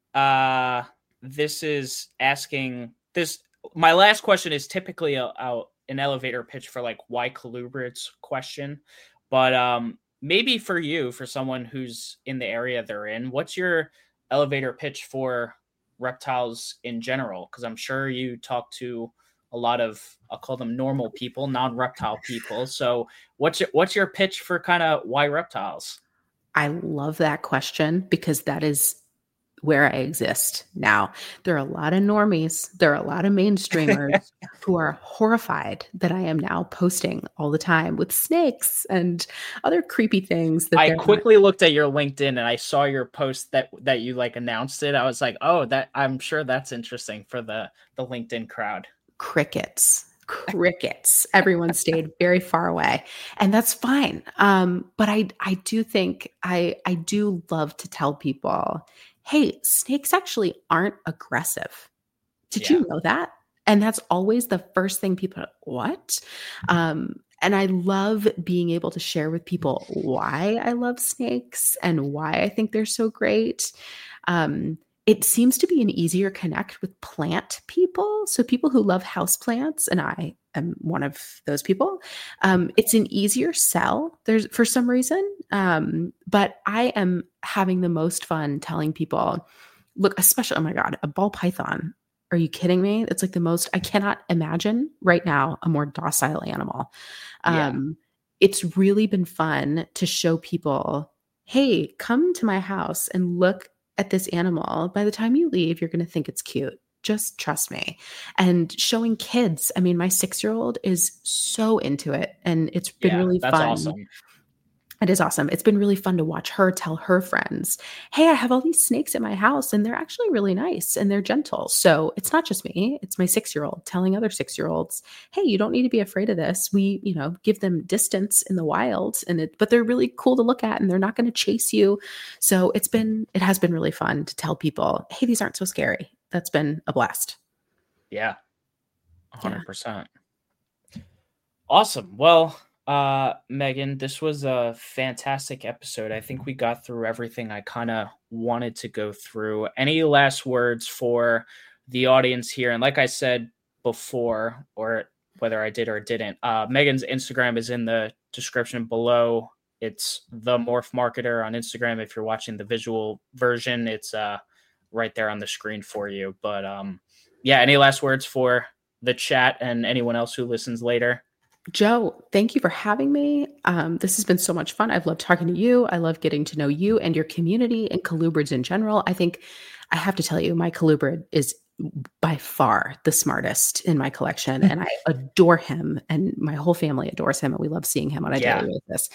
uh, this is asking this. My last question is typically a, a, an elevator pitch for like why colubrids question, but um, maybe for you, for someone who's in the area they're in, what's your elevator pitch for reptiles in general? Because I'm sure you talk to a lot of, I'll call them normal people, non-reptile people. So what's your, what's your pitch for kind of why reptiles? I love that question because that is where I exist now. There are a lot of normies, there are a lot of mainstreamers who are horrified that I am now posting all the time with snakes and other creepy things. That I quickly not- looked at your LinkedIn and I saw your post that that you like announced it. I was like, oh, that I'm sure that's interesting for the the LinkedIn crowd. Crickets. Crickets. Everyone stayed very far away, and that's fine. Um, but I, I do think I, I do love to tell people, hey, snakes actually aren't aggressive. Did yeah. you know that? And that's always the first thing people are, what? Um, and I love being able to share with people why I love snakes and why I think they're so great. Um, It seems to be an easier connect with plant people. So people who love houseplants, and I am one of those people, um, it's an easier sell there's for some reason. Um, but I am having the most fun telling people, look, especially, oh my God, a ball python. Are you kidding me? It's like the most, I cannot imagine right now a more docile animal. Um, yeah. It's really been fun to show people, hey, come to my house and look at this animal. By the time you leave, you're going to think it's cute. Just trust me. And showing kids, I mean, my six-year-old is so into it, and it's been yeah, really that's fun. Awesome. It is awesome. It's been really fun to watch her tell her friends, hey, I have all these snakes at my house and they're actually really nice and they're gentle. So it's not just me, it's my six-year-old telling other six-year-olds, hey, you don't need to be afraid of this. We, you know, give them distance in the wild, and it, but they're really cool to look at and they're not going to chase you. So it's been, it has been really fun to tell people, hey, these aren't so scary. That's been a blast. Yeah. one hundred percent. Yeah. Awesome. Well, Uh, Megan, this was a fantastic episode. I think we got through everything I kind of wanted to go through. Any last words for the audience here? And like I said before, or whether I did or didn't, uh, Megan's Instagram is in the description below. It's the Morph Marketer on Instagram. If you're watching the visual version, it's uh, right there on the screen for you. But um, yeah, any last words for the chat and anyone else who listens later? Joe, thank you for having me. Um, this has been so much fun. I've loved talking to you. I love getting to know you and your community and colubrids in general. I think I have to tell you, my colubrid is by far the smartest in my collection, and I adore him, and my whole family adores him, and we love seeing him on a yeah. daily basis.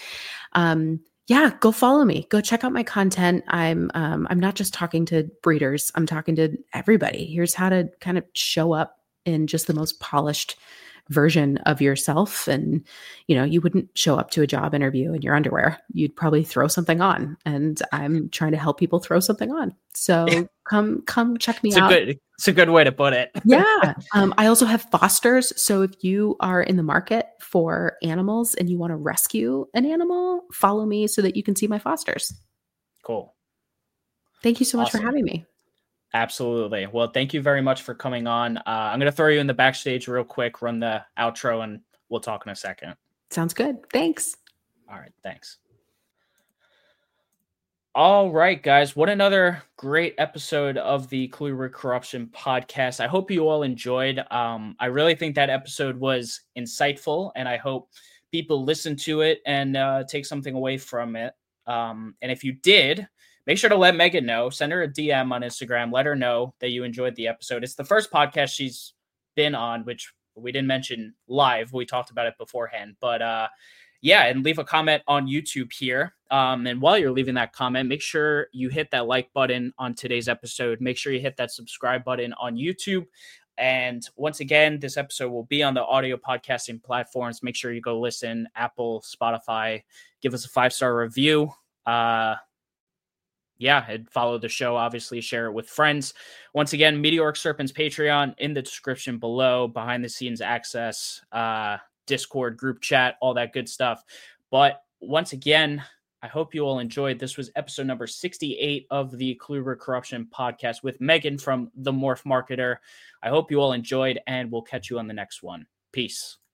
Um, yeah, go follow me. Go check out my content. I'm um, I'm not just talking to breeders. I'm talking to everybody. Here's how to kind of show up in just the most polished version of yourself. And, you know, you wouldn't show up to a job interview in your underwear. You'd probably throw something on, and I'm trying to help people throw something on. So come, come check me it's out. A good, it's a good way to put it. Yeah. Um, I also have fosters. So if you are in the market for animals and you want to rescue an animal, follow me so that you can see my fosters. Cool. Thank you so much Awesome. for having me. Absolutely. Well, thank you very much for coming on. Uh, I'm going to throw you in the backstage real quick, run the outro, and we'll talk in a second. Sounds good. Thanks. All right. Thanks. All right, guys. What another great episode of the Cluered Corruption podcast. I hope you all enjoyed. Um, I really think that episode was insightful, and I hope people listen to it and uh, take something away from it. Um, and if you did, make sure to let Megan know. Send her a D M on Instagram. Let her know that you enjoyed the episode. It's the first podcast she's been on, which we didn't mention live. We talked about it beforehand, but uh, yeah, and leave a comment on YouTube here. Um, and while you're leaving that comment, make sure you hit that like button on today's episode. Make sure you hit that subscribe button on YouTube. And once again, this episode will be on the audio podcasting platforms. Make sure you go listen, Apple, Spotify, give us a five-star review. Uh, yeah, and follow the show, obviously, share it with friends. Once again, Meteoric Serpents Patreon in the description below, behind the scenes access, uh, Discord, group chat, all that good stuff. But once again, I hope you all enjoyed. This was episode number sixty-eight of the Cluered Corruption podcast with Megan from The Morph Marketer. I hope you all enjoyed, and we'll catch you on the next one. Peace.